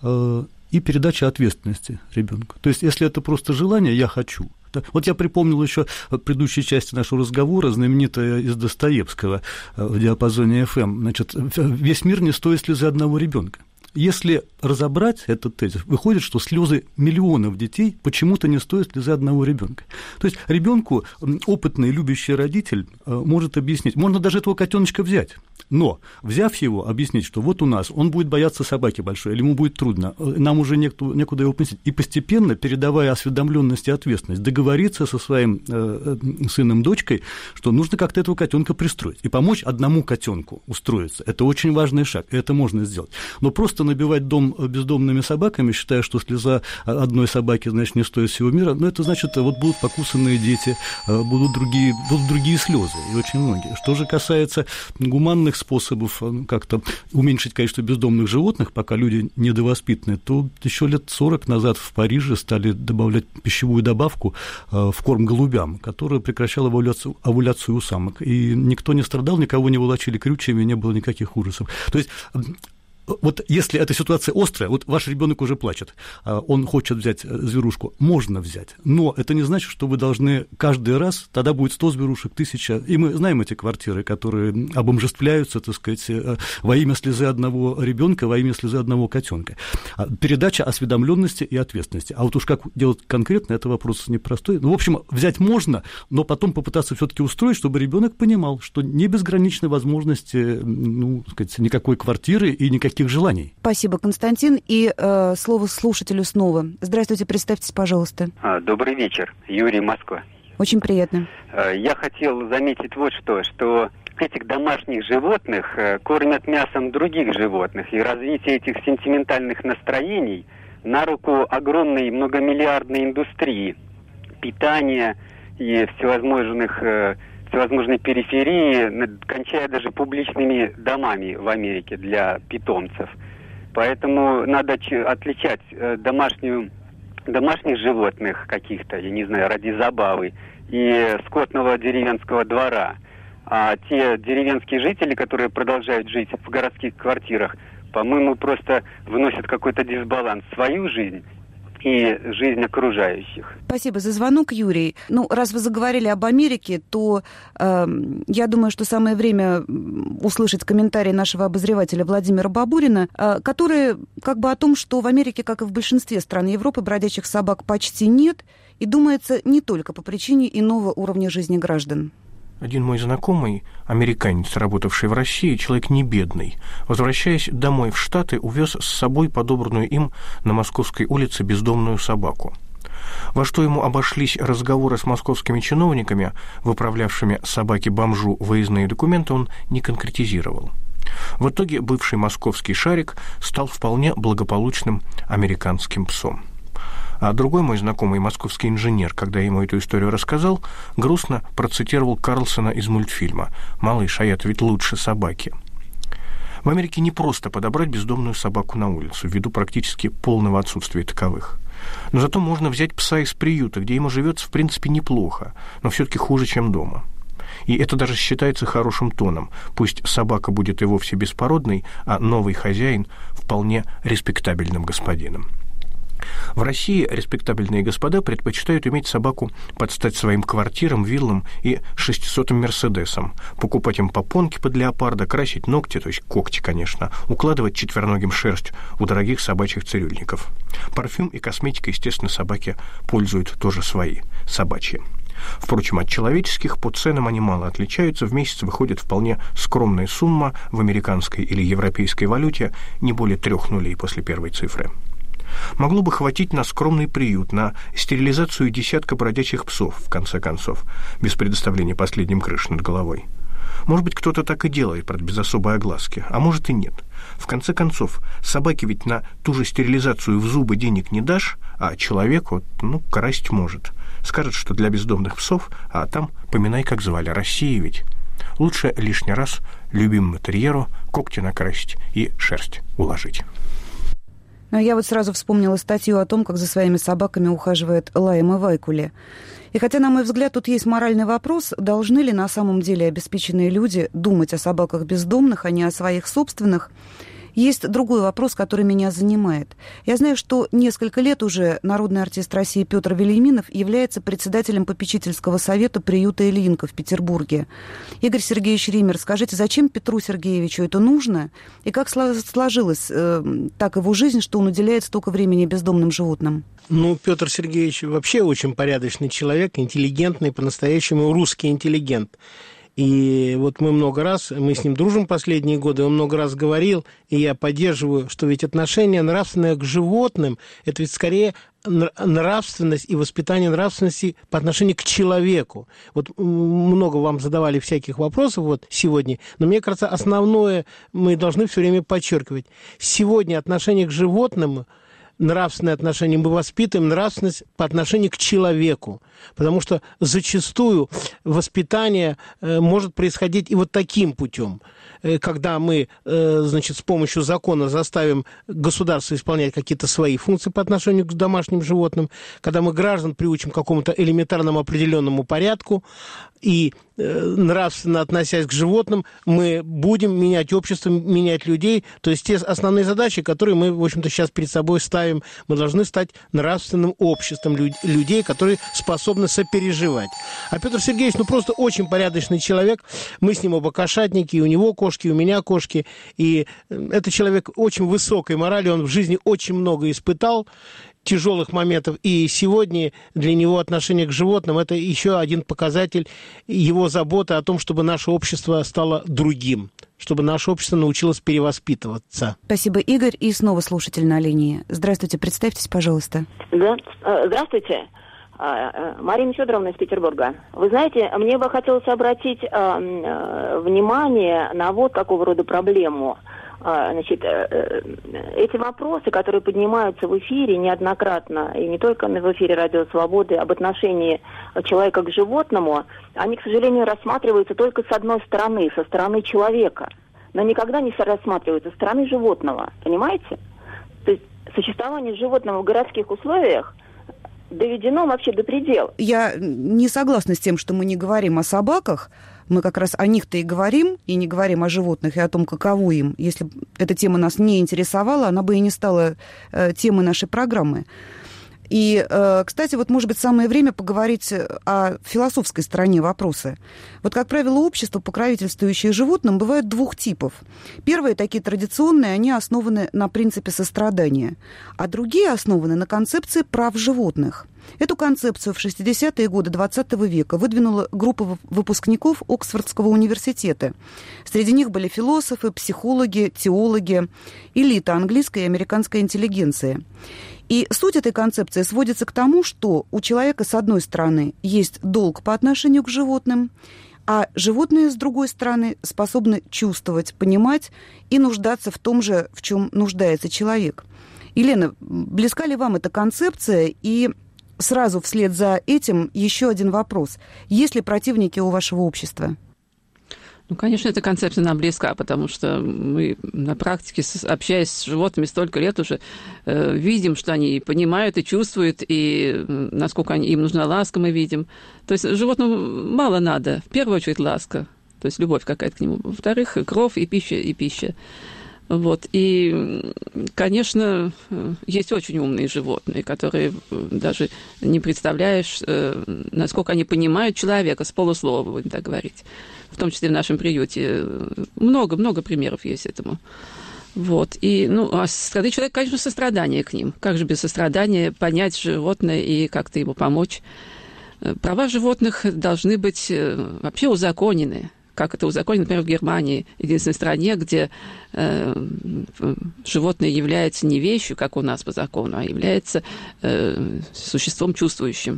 и передача ответственности ребенку. То есть, если это просто желание, я хочу. Вот я припомнил еще в предыдущей части нашего разговора, знаменитая из Достоевского в диапазоне эф эм, значит, весь мир не стоит слезы одного ребенка. Если разобрать этот тезис, выходит, что слезы миллионов детей почему-то не стоят слезы одного ребенка. То есть ребенку опытный, любящий родитель может объяснить, можно даже этого котеночка взять, но, взяв его, объяснить, что вот у нас, он будет бояться собаки большой, или ему будет трудно, нам уже некуда, некуда его поместить, и постепенно, передавая осведомленность и ответственность, договориться со своим э, сыном, дочкой, что нужно как-то этого котенка пристроить, и помочь одному котенку устроиться. Это очень важный шаг, и это можно сделать. Но просто набивать дом бездомными собаками, считая, что слеза одной собаки, значит, не стоит всего мира, но это значит, вот будут покусанные дети, будут другие, будут другие слезы, и очень многие. Что же касается гуманных способов как-то уменьшить количество бездомных животных, пока люди недовоспитаны, то еще лет сорок назад в Париже стали добавлять пищевую добавку в корм голубям, которая прекращала овуляцию, овуляцию у самок. И никто не страдал, никого не волочили крючьями, не было никаких ужасов. То есть вот если эта ситуация острая, вот ваш ребенок уже плачет, он хочет взять зверушку, можно взять, но это не значит, что вы должны каждый раз, тогда будет сто зверушек, тысяча, и мы знаем эти квартиры, которые обомжествляются, так сказать, во имя слезы одного ребенка, во имя слезы одного котенка. Передача осведомленности и ответственности. А вот уж как делать конкретно, это вопрос непростой. Ну, в общем, взять можно, но потом попытаться все-таки устроить, чтобы ребенок понимал, что не безграничны возможности, ну, так сказать, никакой квартиры и никаких желаний. Спасибо, Константин. И э, слово слушателю снова. Здравствуйте, представьтесь, пожалуйста. Добрый вечер. Юрий, Москва. Очень приятно. Я хотел заметить вот что, что этих домашних животных кормят мясом других животных, и развитие этих сентиментальных настроений на руку огромной многомиллиардной индустрии питания и всевозможных всевозможной периферии, кончая даже публичными домами в Америке для питомцев. Поэтому надо отличать домашнюю домашних животных каких-то, я не знаю, ради забавы, и скотного деревенского двора. А те деревенские жители, которые продолжают жить в городских квартирах, по-моему, просто вносят какой-то дисбаланс в свою жизнь и жизнь окружающих. Спасибо за звонок, Юрий. Ну, раз вы заговорили об Америке, то э, я думаю, что самое время услышать комментарии нашего обозревателя Владимира Бабурина, э, который как бы о том, что в Америке, как и в большинстве стран Европы, бродячих собак почти нет, и думается не только по причине иного уровня жизни граждан. Один мой знакомый, американец, работавший в России, человек не бедный, возвращаясь домой в Штаты, увез с собой подобранную им на Московской улице бездомную собаку. Во что ему обошлись разговоры с московскими чиновниками, выправлявшими собаке-бомжу выездные документы, он не конкретизировал. В итоге бывший московский шарик стал вполне благополучным американским псом. А другой мой знакомый, московский инженер, когда я ему эту историю рассказал, грустно процитировал Карлсона из мультфильма «Малыш, а я-то ведь лучше собаки». В Америке не просто подобрать бездомную собаку на улицу, ввиду практически полного отсутствия таковых. Но зато можно взять пса из приюта, где ему живется в принципе неплохо, но все-таки хуже, чем дома. И это даже считается хорошим тоном. Пусть собака будет и вовсе беспородной, а новый хозяин вполне респектабельным господином. В России респектабельные господа предпочитают иметь собаку под стать своим квартирам, виллам и шестисотым мерседесам, покупать им попонки под леопарда, красить ногти, то есть когти, конечно, укладывать четвероногим шерсть у дорогих собачьих цирюльников. Парфюм и косметика, естественно, собаки пользуют тоже свои, собачьи. Впрочем, от человеческих по ценам они мало отличаются. В месяц выходит вполне скромная сумма в американской или европейской валюте, не более трех нулей после первой цифры. Могло бы хватить на скромный приют, на стерилизацию десятка бродячих псов, в конце концов, без предоставления последним крыши над головой. Может быть, кто-то так и делает, правда, без особой огласки, а может и нет. В конце концов, собаке ведь на ту же стерилизацию в зубы денег не дашь, а человеку, ну, красть может. Скажет, что для бездомных псов, а там, поминай, как звали, Россия ведь. Лучше лишний раз любимому терьеру когти накрасить и шерсть уложить. Но я вот сразу вспомнила статью о том, как за своими собаками ухаживает Лайма Вайкуле. И хотя, на мой взгляд, тут есть моральный вопрос, должны ли на самом деле обеспеченные люди думать о собаках бездомных, а не о своих собственных, есть другой вопрос, который меня занимает. Я знаю, что несколько лет уже народный артист России Петр Вельяминов является председателем попечительского совета приюта Ильинка в Петербурге. Игорь Сергеевич Ример, скажите, зачем Петру Сергеевичу это нужно? И как сложилась э, так его жизнь, что он уделяет столько времени бездомным животным? Ну, Петр Сергеевич вообще очень порядочный человек, интеллигентный, по-настоящему русский интеллигент. И вот мы много раз, мы с ним дружим последние годы, он много раз говорил, и я поддерживаю, что ведь отношение нравственное к животным, это ведь скорее нравственность и воспитание нравственности по отношению к человеку. Вот много вам задавали всяких вопросов вот сегодня, но мне кажется, основное мы должны все время подчеркивать. Сегодня отношение к животным, нравственное отношение, мы воспитываем нравственность по отношению к человеку, потому что зачастую воспитание э, может происходить и вот таким путем, э, когда мы, э, значит, с помощью закона заставим государство исполнять какие-то свои функции по отношению к домашним животным, когда мы граждан приучим к какому-то элементарному определенному порядку, и э, нравственно относясь к животным, мы будем менять общество, менять людей. То есть те основные задачи, которые мы, в общем-то, сейчас перед собой ставим, мы должны стать нравственным обществом люд- людей, которые способны сопереживать. А Петр Сергеевич, ну, просто очень порядочный человек. Мы с ним оба кошатники, и у него кошки, и у меня кошки. И это человек очень высокой морали, он в жизни очень много испытал тяжелых моментов, и сегодня для него отношение к животным – это еще один показатель его заботы о том, чтобы наше общество стало другим, чтобы наше общество научилось перевоспитываться. Спасибо, Игорь. И снова слушатель на линии. Здравствуйте, представьтесь, пожалуйста. Да, здравствуйте. Марина Федоровна из Петербурга. Вы знаете, мне бы хотелось обратить внимание на вот какого рода проблему. Значит, эти вопросы, которые поднимаются в эфире неоднократно, и не только в эфире «Радио Свободы», об отношении человека к животному, они, к сожалению, рассматриваются только с одной стороны, со стороны человека, но никогда не рассматриваются со стороны животного, понимаете? То есть существование животного в городских условиях доведено вообще до предела. Я не согласна с тем, что мы не говорим о собаках. Мы как раз о них-то и говорим, и не говорим о животных, и о том, каково им. Если бы эта тема нас не интересовала, она бы и не стала э, темой нашей программы. И, э, кстати, вот, может быть, самое время поговорить о философской стороне вопроса. Вот, как правило, общества, покровительствующие животным, бывают двух типов. Первые, такие традиционные, они основаны на принципе сострадания, а другие основаны на концепции прав животных. Эту концепцию в шестидесятые годы двадцатого века выдвинула группа выпускников Оксфордского университета. Среди них были философы, психологи, теологи, элита английской и американской интеллигенции. И суть этой концепции сводится к тому, что у человека, с одной стороны, есть долг по отношению к животным, а животные, с другой стороны, способны чувствовать, понимать и нуждаться в том же, в чем нуждается человек. Елена, близка ли вам эта концепция? И сразу вслед за этим еще один вопрос. Есть ли противники у вашего общества? Ну, конечно, эта концепция нам близка, потому что мы на практике, общаясь с животными столько лет уже, э, видим, что они понимают и чувствуют, и насколько они, им нужна ласка, мы видим. То есть животным мало надо, в первую очередь ласка, то есть любовь какая-то к нему. Во-вторых, кровь и пища, и пища. Вот. И, конечно, есть очень умные животные, которые даже не представляешь, насколько они понимают человека с полуслова, будем так говорить. В том числе в нашем приюте. Много-много примеров есть этому. Вот. И, ну, а со стороны человека, конечно, сострадание к ним. Как же без сострадания понять животное и как-то ему помочь? Права животных должны быть вообще узаконены. Как это узаконено, например, в Германии, единственной стране, где э, животное является не вещью, как у нас по закону, а является э, существом чувствующим.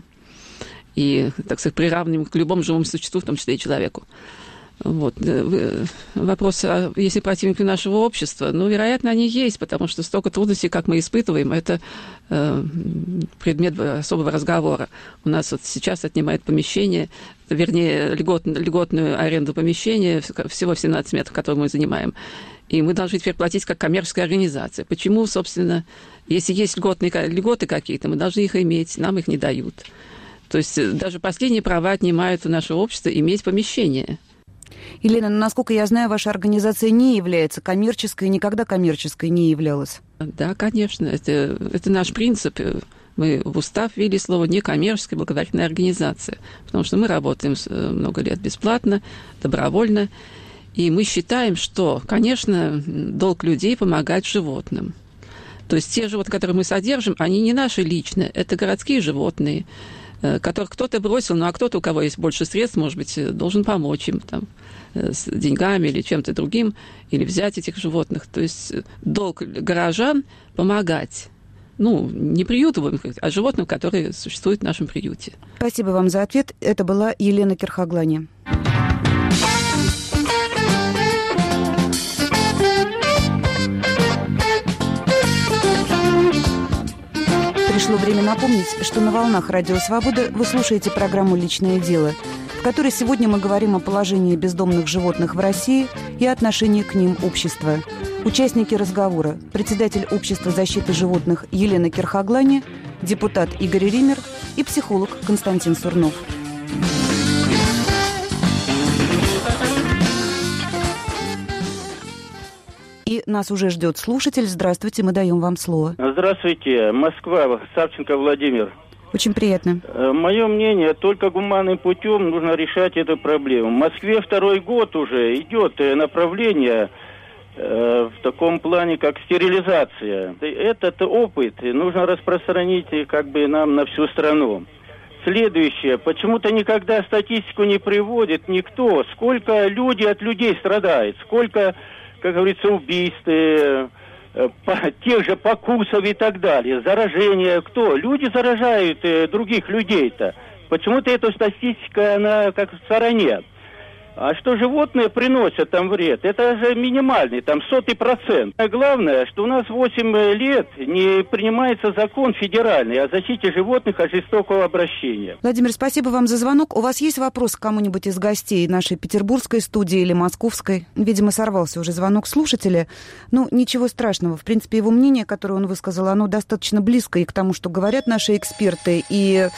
И, так сказать, приравненным к любому живому существу, в том числе и человеку. Вот. Вопрос, а есть ли противники нашего общества? Ну, вероятно, они есть, потому что столько трудностей, как мы испытываем, это э, предмет особого разговора. У нас вот сейчас отнимает помещение, вернее, льгот, льготную аренду помещения, всего в семнадцать метров, которую мы занимаем. И мы должны теперь платить как коммерческая организация. Почему, собственно, если есть льготные, льготы какие-то, мы должны их иметь, нам их не дают. То есть даже последние права отнимают у нашего общества иметь помещение. Елена, насколько я знаю, ваша организация не является коммерческой, никогда коммерческой не являлась. Да, конечно, это, это наш принцип. Мы в устав ввели слово «некоммерческая благотворительная организация», потому что мы работаем много лет бесплатно, добровольно, и мы считаем, что, конечно, долг людей помогать животным. То есть те животные, которые мы содержим, они не наши личные, это городские животные, которых кто-то бросил, ну а кто-то, у кого есть больше средств, может быть, должен помочь им там, с деньгами или чем-то другим, или взять этих животных. То есть долг горожан помогать. Ну, не приюту, будем говорить, а животным, которые существуют в нашем приюте. Спасибо вам за ответ. Это была Елена Кирхаглани. Пришло время напомнить, что на волнах Радио Свобода вы слушаете программу «Личное дело», в которой сегодня мы говорим о положении бездомных животных в России и отношении к ним общества. Участники разговора – председатель Общества защиты животных Елена Кирхаглани, депутат Игорь Ример и психолог Константин Сурнов. И нас уже ждет слушатель. Здравствуйте, мы даем вам слово. Здравствуйте, Москва, Савченко Владимир. Очень приятно. Мое мнение, только гуманным путем нужно решать эту проблему. В Москве второй год уже идет направление э, в таком плане, как стерилизация. Этот опыт нужно распространить как бы нам на всю страну. Следующее. Почему-то никогда статистику не приводит никто. Сколько люди от людей страдает, сколько, как говорится, убийств, э, тех же покусов и так далее, заражения. Кто? Люди заражают э, других людей-то. Почему-то эта статистика, она как в стороне. А что животные приносят там вред, это же минимальный, там сотый процент. А главное, что у нас восемь лет не принимается закон федеральный о защите животных от жестокого обращения. Владимир, спасибо вам за звонок. У вас есть вопрос к кому-нибудь из гостей нашей петербургской студии или московской? Видимо, сорвался уже звонок слушателя. Ну, ничего страшного. В принципе, его мнение, которое он высказал, оно достаточно близко и к тому, что говорят наши эксперты, и э,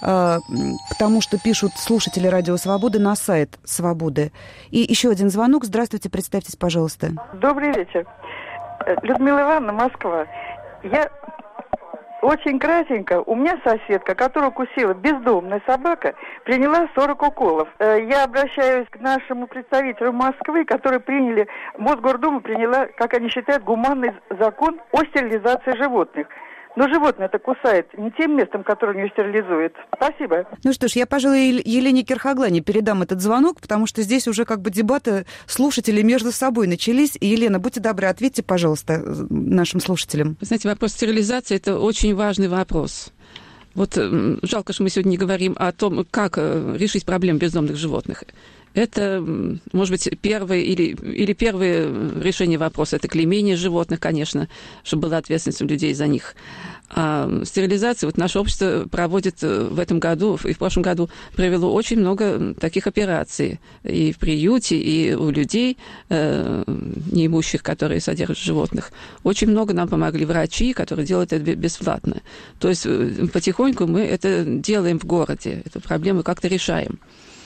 к тому, что пишут слушатели Радио Свободы на сайт Свободы. И еще один звонок. Здравствуйте, представьтесь, пожалуйста. Добрый вечер. Людмила Ивановна, Москва. Я очень кратенько. У меня соседка, которую укусила бездомная собака, приняла сорок уколов. Я обращаюсь к нашему представителю Москвы, который приняли, Мосгордума приняла, как они считают, гуманный закон о стерилизации животных. Но животное-то кусает не тем местом, которое не стерилизует. Спасибо. Ну что ж, я, пожалуй, Елене Кирхоглани передам этот звонок, потому что здесь уже как бы дебаты слушателей между собой начались. И, Елена, будьте добры, ответьте, пожалуйста, нашим слушателям. Вы знаете, вопрос стерилизации – это очень важный вопрос. Вот жалко, что мы сегодня не говорим о том, как решить проблему бездомных животных. Это, может быть, первое или, или первое решение вопроса. Это клеймение животных, конечно, чтобы была ответственность у людей за них. А стерилизация, вот наше общество проводит в этом году, и в прошлом году провело очень много таких операций. И в приюте, и у людей, э, неимущих, которые содержат животных. Очень много нам помогли врачи, которые делают это бесплатно. То есть потихоньку мы это делаем в городе. Эту проблему как-то решаем.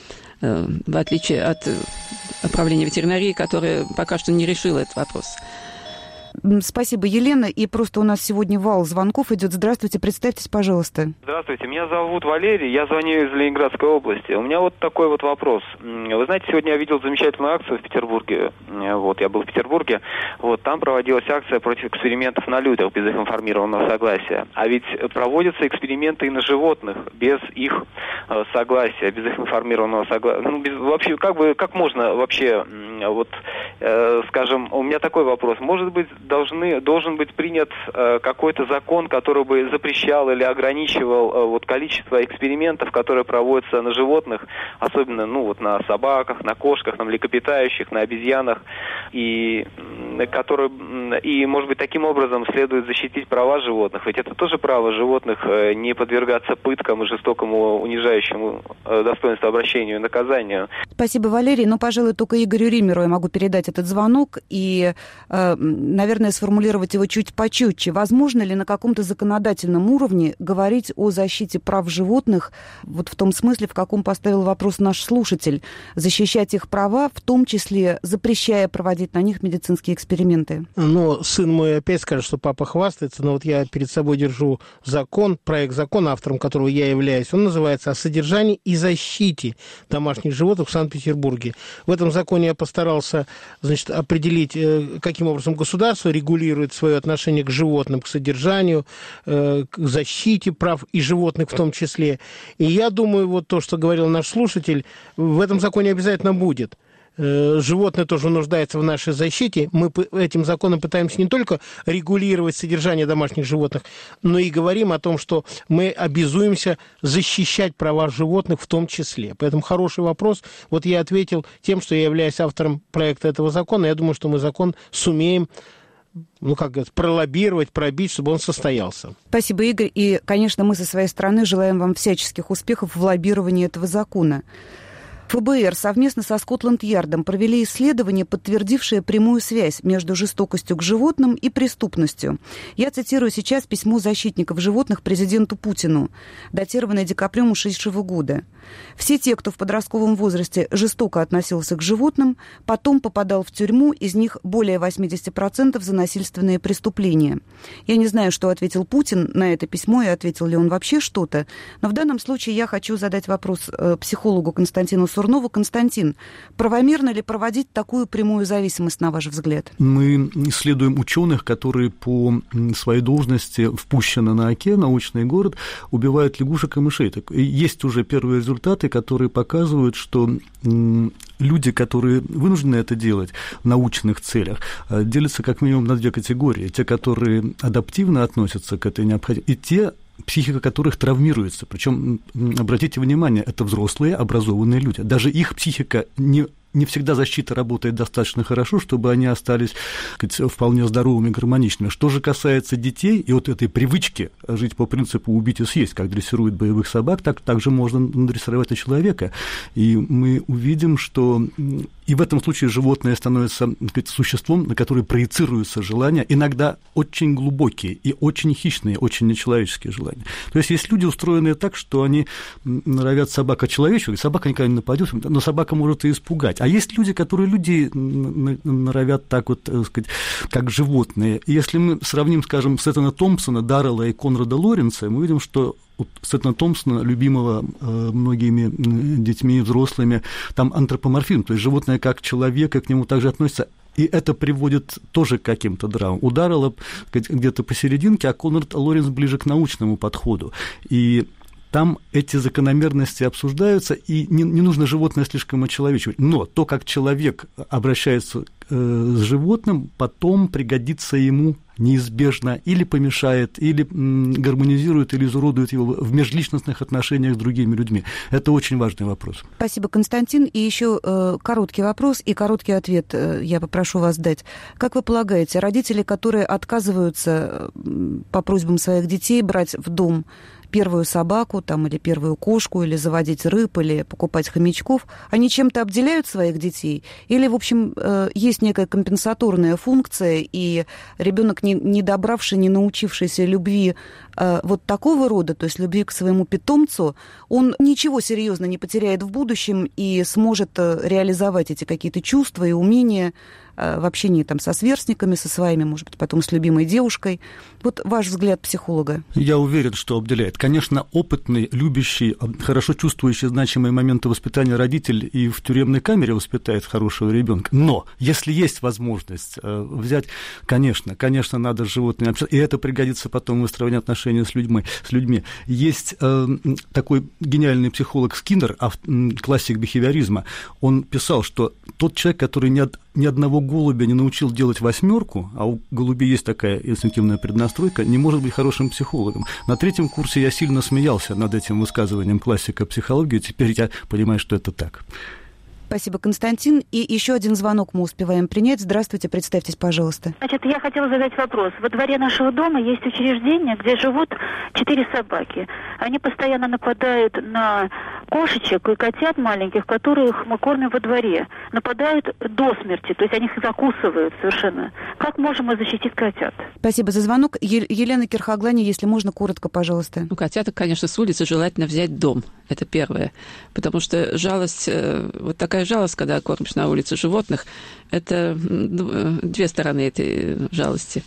В отличие от управления ветеринарии, которое пока что не решило этот вопрос. Спасибо, Елена. И просто у нас сегодня вал звонков идет. Здравствуйте, представьтесь, пожалуйста. Здравствуйте, меня зовут Валерий, я звоню из Ленинградской области. У меня вот такой вот вопрос. Вы знаете, сегодня я видел замечательную акцию в Петербурге. Вот, я был в Петербурге. Вот, там проводилась акция против экспериментов на людях без их информированного согласия. А ведь проводятся эксперименты и на животных без их э, согласия, без их информированного согласия. Ну, без, вообще, как бы, как можно вообще, вот, э, скажем, у меня такой вопрос. Может быть, должны, должен быть принят э, какой-то закон, который бы запрещал или ограничивал э, вот, количество экспериментов, которые проводятся на животных, особенно ну, вот, на собаках, на кошках, на млекопитающих, на обезьянах, и, э, которые, и, может быть, таким образом следует защитить права животных. Ведь это тоже право животных э, не подвергаться пыткам и жестокому, унижающему э, достоинству обращению и наказанию. Спасибо, Валерий. Но, пожалуй, только Игорю Римеру я могу передать этот звонок и, э, наверное, Наверное, сформулировать его чуть почетче. Возможно ли на каком-то законодательном уровне говорить о защите прав животных, вот в том смысле, в каком поставил вопрос наш слушатель, защищать их права, в том числе запрещая проводить на них медицинские эксперименты? Но сын мой опять скажет, что папа хвастается, но вот я перед собой держу закон, проект закона, автором которого я являюсь. Он называется «О содержании и защите домашних животных в Санкт-Петербурге». В этом законе я постарался, значит, определить, каким образом государство регулирует свое отношение к животным, к содержанию, э, к защите прав и животных в том числе. И я думаю, вот то, что говорил наш слушатель, в этом законе обязательно будет. Э, животные тоже нуждаются в нашей защите. Мы этим законом пытаемся не только регулировать содержание домашних животных, но и говорим о том, что мы обязуемся защищать права животных в том числе. Поэтому хороший вопрос. Вот я ответил тем, что я являюсь автором проекта этого закона. Я думаю, что мы закон сумеем ну, как говорится, пролоббировать, пробить, чтобы он состоялся. Спасибо, Игорь. И, конечно, мы со своей стороны желаем вам всяческих успехов в лоббировании этого закона. эф бэ эр совместно со Скотланд-Ярдом провели исследование, подтвердившее прямую связь между жестокостью к животным и преступностью. Я цитирую сейчас письмо защитников животных президенту Путину, датированное декабрем ушедшего года. «Все те, кто в подростковом возрасте жестоко относился к животным, потом попадал в тюрьму, из них более восемьдесят процентов за насильственные преступления». Я не знаю, что ответил Путин на это письмо и ответил ли он вообще что-то, но в данном случае я хочу задать вопрос психологу Константину Сурнову. Константин, правомерно ли проводить такую прямую зависимость, на ваш взгляд? Мы исследуем ученых, которые по своей должности впущены на оке, научный город, убивают лягушек и мышей. Так, есть уже первые результаты, которые показывают, что люди, которые вынуждены это делать в научных целях, делятся как минимум на две категории. Те, которые адаптивно относятся к этой необходимости, и те, психика которых травмируется. Причем, обратите внимание, это взрослые, образованные люди. Даже их психика не не всегда защита работает достаточно хорошо, чтобы они остались, так сказать, вполне здоровыми, гармоничными. Что же касается детей и вот этой привычки жить по принципу «убить и съесть», как дрессируют боевых собак, так также можно надрессировать и человека. И мы увидим, что и в этом случае животное становится, так сказать, существом, на которое проецируются желания, иногда очень глубокие и очень хищные, очень нечеловеческие желания. То есть есть люди, устроенные так, что они норовят собака человечью, и собака никогда не нападет, но собака может и испугать. А есть люди, которые людей норовят так вот, так сказать, как животные. И если мы сравним, скажем, Сеттона Томпсона, Даррелла и Конрада Лоренца, мы видим, что у Сеттона Томпсона, любимого э, многими детьми и взрослыми, там антропоморфизм, то есть животное как человек, и к нему также относится. И это приводит тоже к каким-то драмам. У Даррелла где-то посерединке, а Конрад Лоренц ближе к научному подходу. И там эти закономерности обсуждаются, и не, не нужно животное слишком очеловечивать. Но то, как человек обращается э, с животным, потом пригодится ему неизбежно, или помешает, или м, гармонизирует, или изуродует его в межличностных отношениях с другими людьми. Это очень важный вопрос. Спасибо, Константин. И еще э, короткий вопрос и короткий ответ э, я попрошу вас дать. Как вы полагаете, родители, которые отказываются э, по просьбам своих детей брать в дом первую собаку там, или первую кошку, или заводить рыб, или покупать хомячков, они чем-то обделяют своих детей? Или, в общем, есть некая компенсаторная функция, и ребенок, не, не добравший, не научившийся любви вот такого рода, то есть любви к своему питомцу, он ничего серьезно не потеряет в будущем и сможет реализовать эти какие-то чувства и умения в общении там, со сверстниками, со своими, может быть, потом с любимой девушкой. Вот ваш взгляд психолога. Я уверен, что обделяет. Конечно, опытный, любящий, хорошо чувствующий значимые моменты воспитания родитель и в тюремной камере воспитает хорошего ребенка. Но если есть возможность взять, конечно, конечно, надо с животными общаться, и это пригодится потом в выстраивании отношений с людьми. С людьми. Есть э, такой гениальный психолог Скиннер, классик бихевиоризма, он писал, что тот человек, который ни, од, ни одного голубя не научил делать восьмерку, а у голубей есть такая инстинктивная преднастройка, не может быть хорошим психологом. На третьем курсе я сильно смеялся над этим высказыванием классика психологии, теперь я понимаю, что это так. Спасибо, Константин. И еще один звонок мы успеваем принять. Здравствуйте, представьтесь, пожалуйста. Значит, я хотела задать вопрос. Во дворе нашего дома есть учреждение, где живут четыре собаки. Они постоянно нападают на кошечек и котят маленьких, которых мы кормим во дворе. Нападают до смерти, то есть они их закусывают совершенно. Как можем мы защитить котят? Спасибо за звонок. Е- Елена Кирхаглани, если можно, коротко, пожалуйста. У котяток, конечно, с улицы желательно взять дом. Это первое. Потому что жалость, вот такая жалость, когда кормишь на улице животных, это две стороны этой жалости.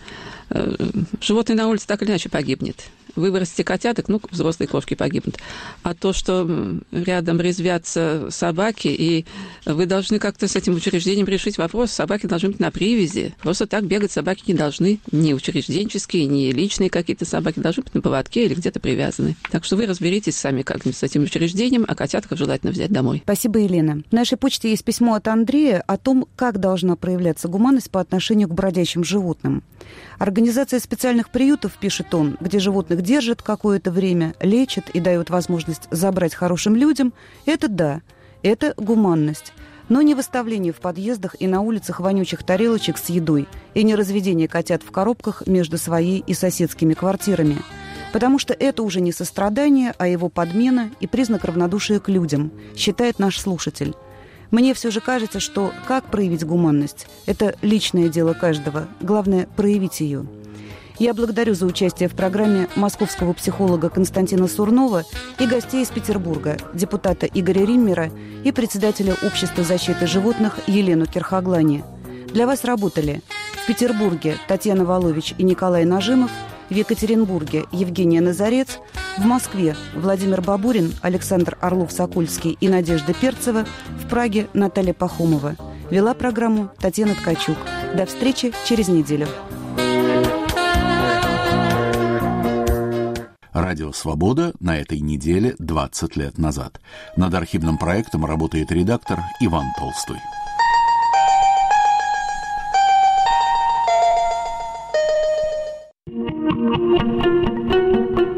Животное на улице так или иначе погибнет. Вы вырастите котяток, ну, взрослые кошки погибнут. А то, что рядом резвятся собаки, и вы должны как-то с этим учреждением решить вопрос, собаки должны быть на привязи. Просто так бегать собаки не должны. Ни учрежденческие, ни личные какие-то собаки должны быть на поводке или где-то привязаны. Так что вы разберитесь сами как-нибудь с этим учреждением, а котятков желательно взять домой. Спасибо, Елена. В нашей почте есть письмо от Андрея о том, как должна проявляться гуманность по отношению к бродячим животным. Организация специальных приютов, пишет он, где животных держат какое-то время, лечат и дают возможность забрать хорошим людям, это да, это гуманность. Но не выставление в подъездах и на улицах вонючих тарелочек с едой и не разведение котят в коробках между своей и соседскими квартирами. Потому что это уже не сострадание, а его подмена и признак равнодушия к людям, считает наш слушатель. Мне все же кажется, что как проявить гуманность – это личное дело каждого. Главное – проявить ее. Я благодарю за участие в программе московского психолога Константина Сурнова и гостей из Петербурга, депутата Игоря Риммера и председателя Общества защиты животных Елену Кирхаглани. Для вас работали в Петербурге Татьяна Волович и Николай Нажимов, в Екатеринбурге Евгения Назарец, в Москве Владимир Бабурин, Александр Орлов-Сокольский и Надежда Перцева, в Праге Наталья Пахомова. Вела программу Татьяна Ткачук. До встречи через неделю. Радио «Свобода» на этой неделе двадцать лет назад. Над архивным проектом работает редактор Иван Толстой.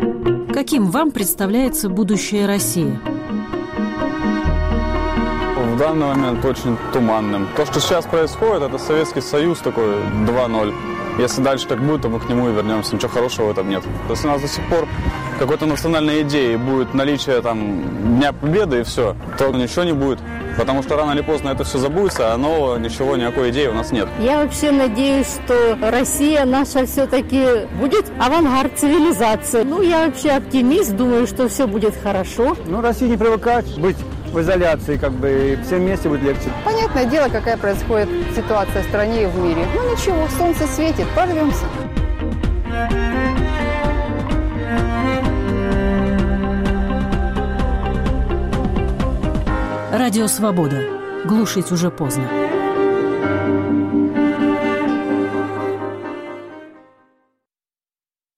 Каким вам представляется будущее России? в данный момент очень туманным. То, что сейчас происходит, это Советский Союз такой два ноль. Если дальше так будет, то мы к нему и вернемся. Ничего хорошего в этом нет. Если у нас до сих пор какой-то национальной идеи будет наличие там Дня Победы и все, то ничего не будет. Потому что рано или поздно это все забудется, а нового ничего, никакой идеи у нас нет. Я вообще надеюсь, что Россия наша все-таки будет авангард цивилизации. Ну, я вообще оптимист, думаю, что все будет хорошо. Ну, России не привыкать быть в изоляции, как бы, и всем вместе будет легче. Понятное дело, какая происходит ситуация в стране и в мире. Ну, ничего, солнце светит, прорвемся. Радио «Свобода». Глушить уже поздно.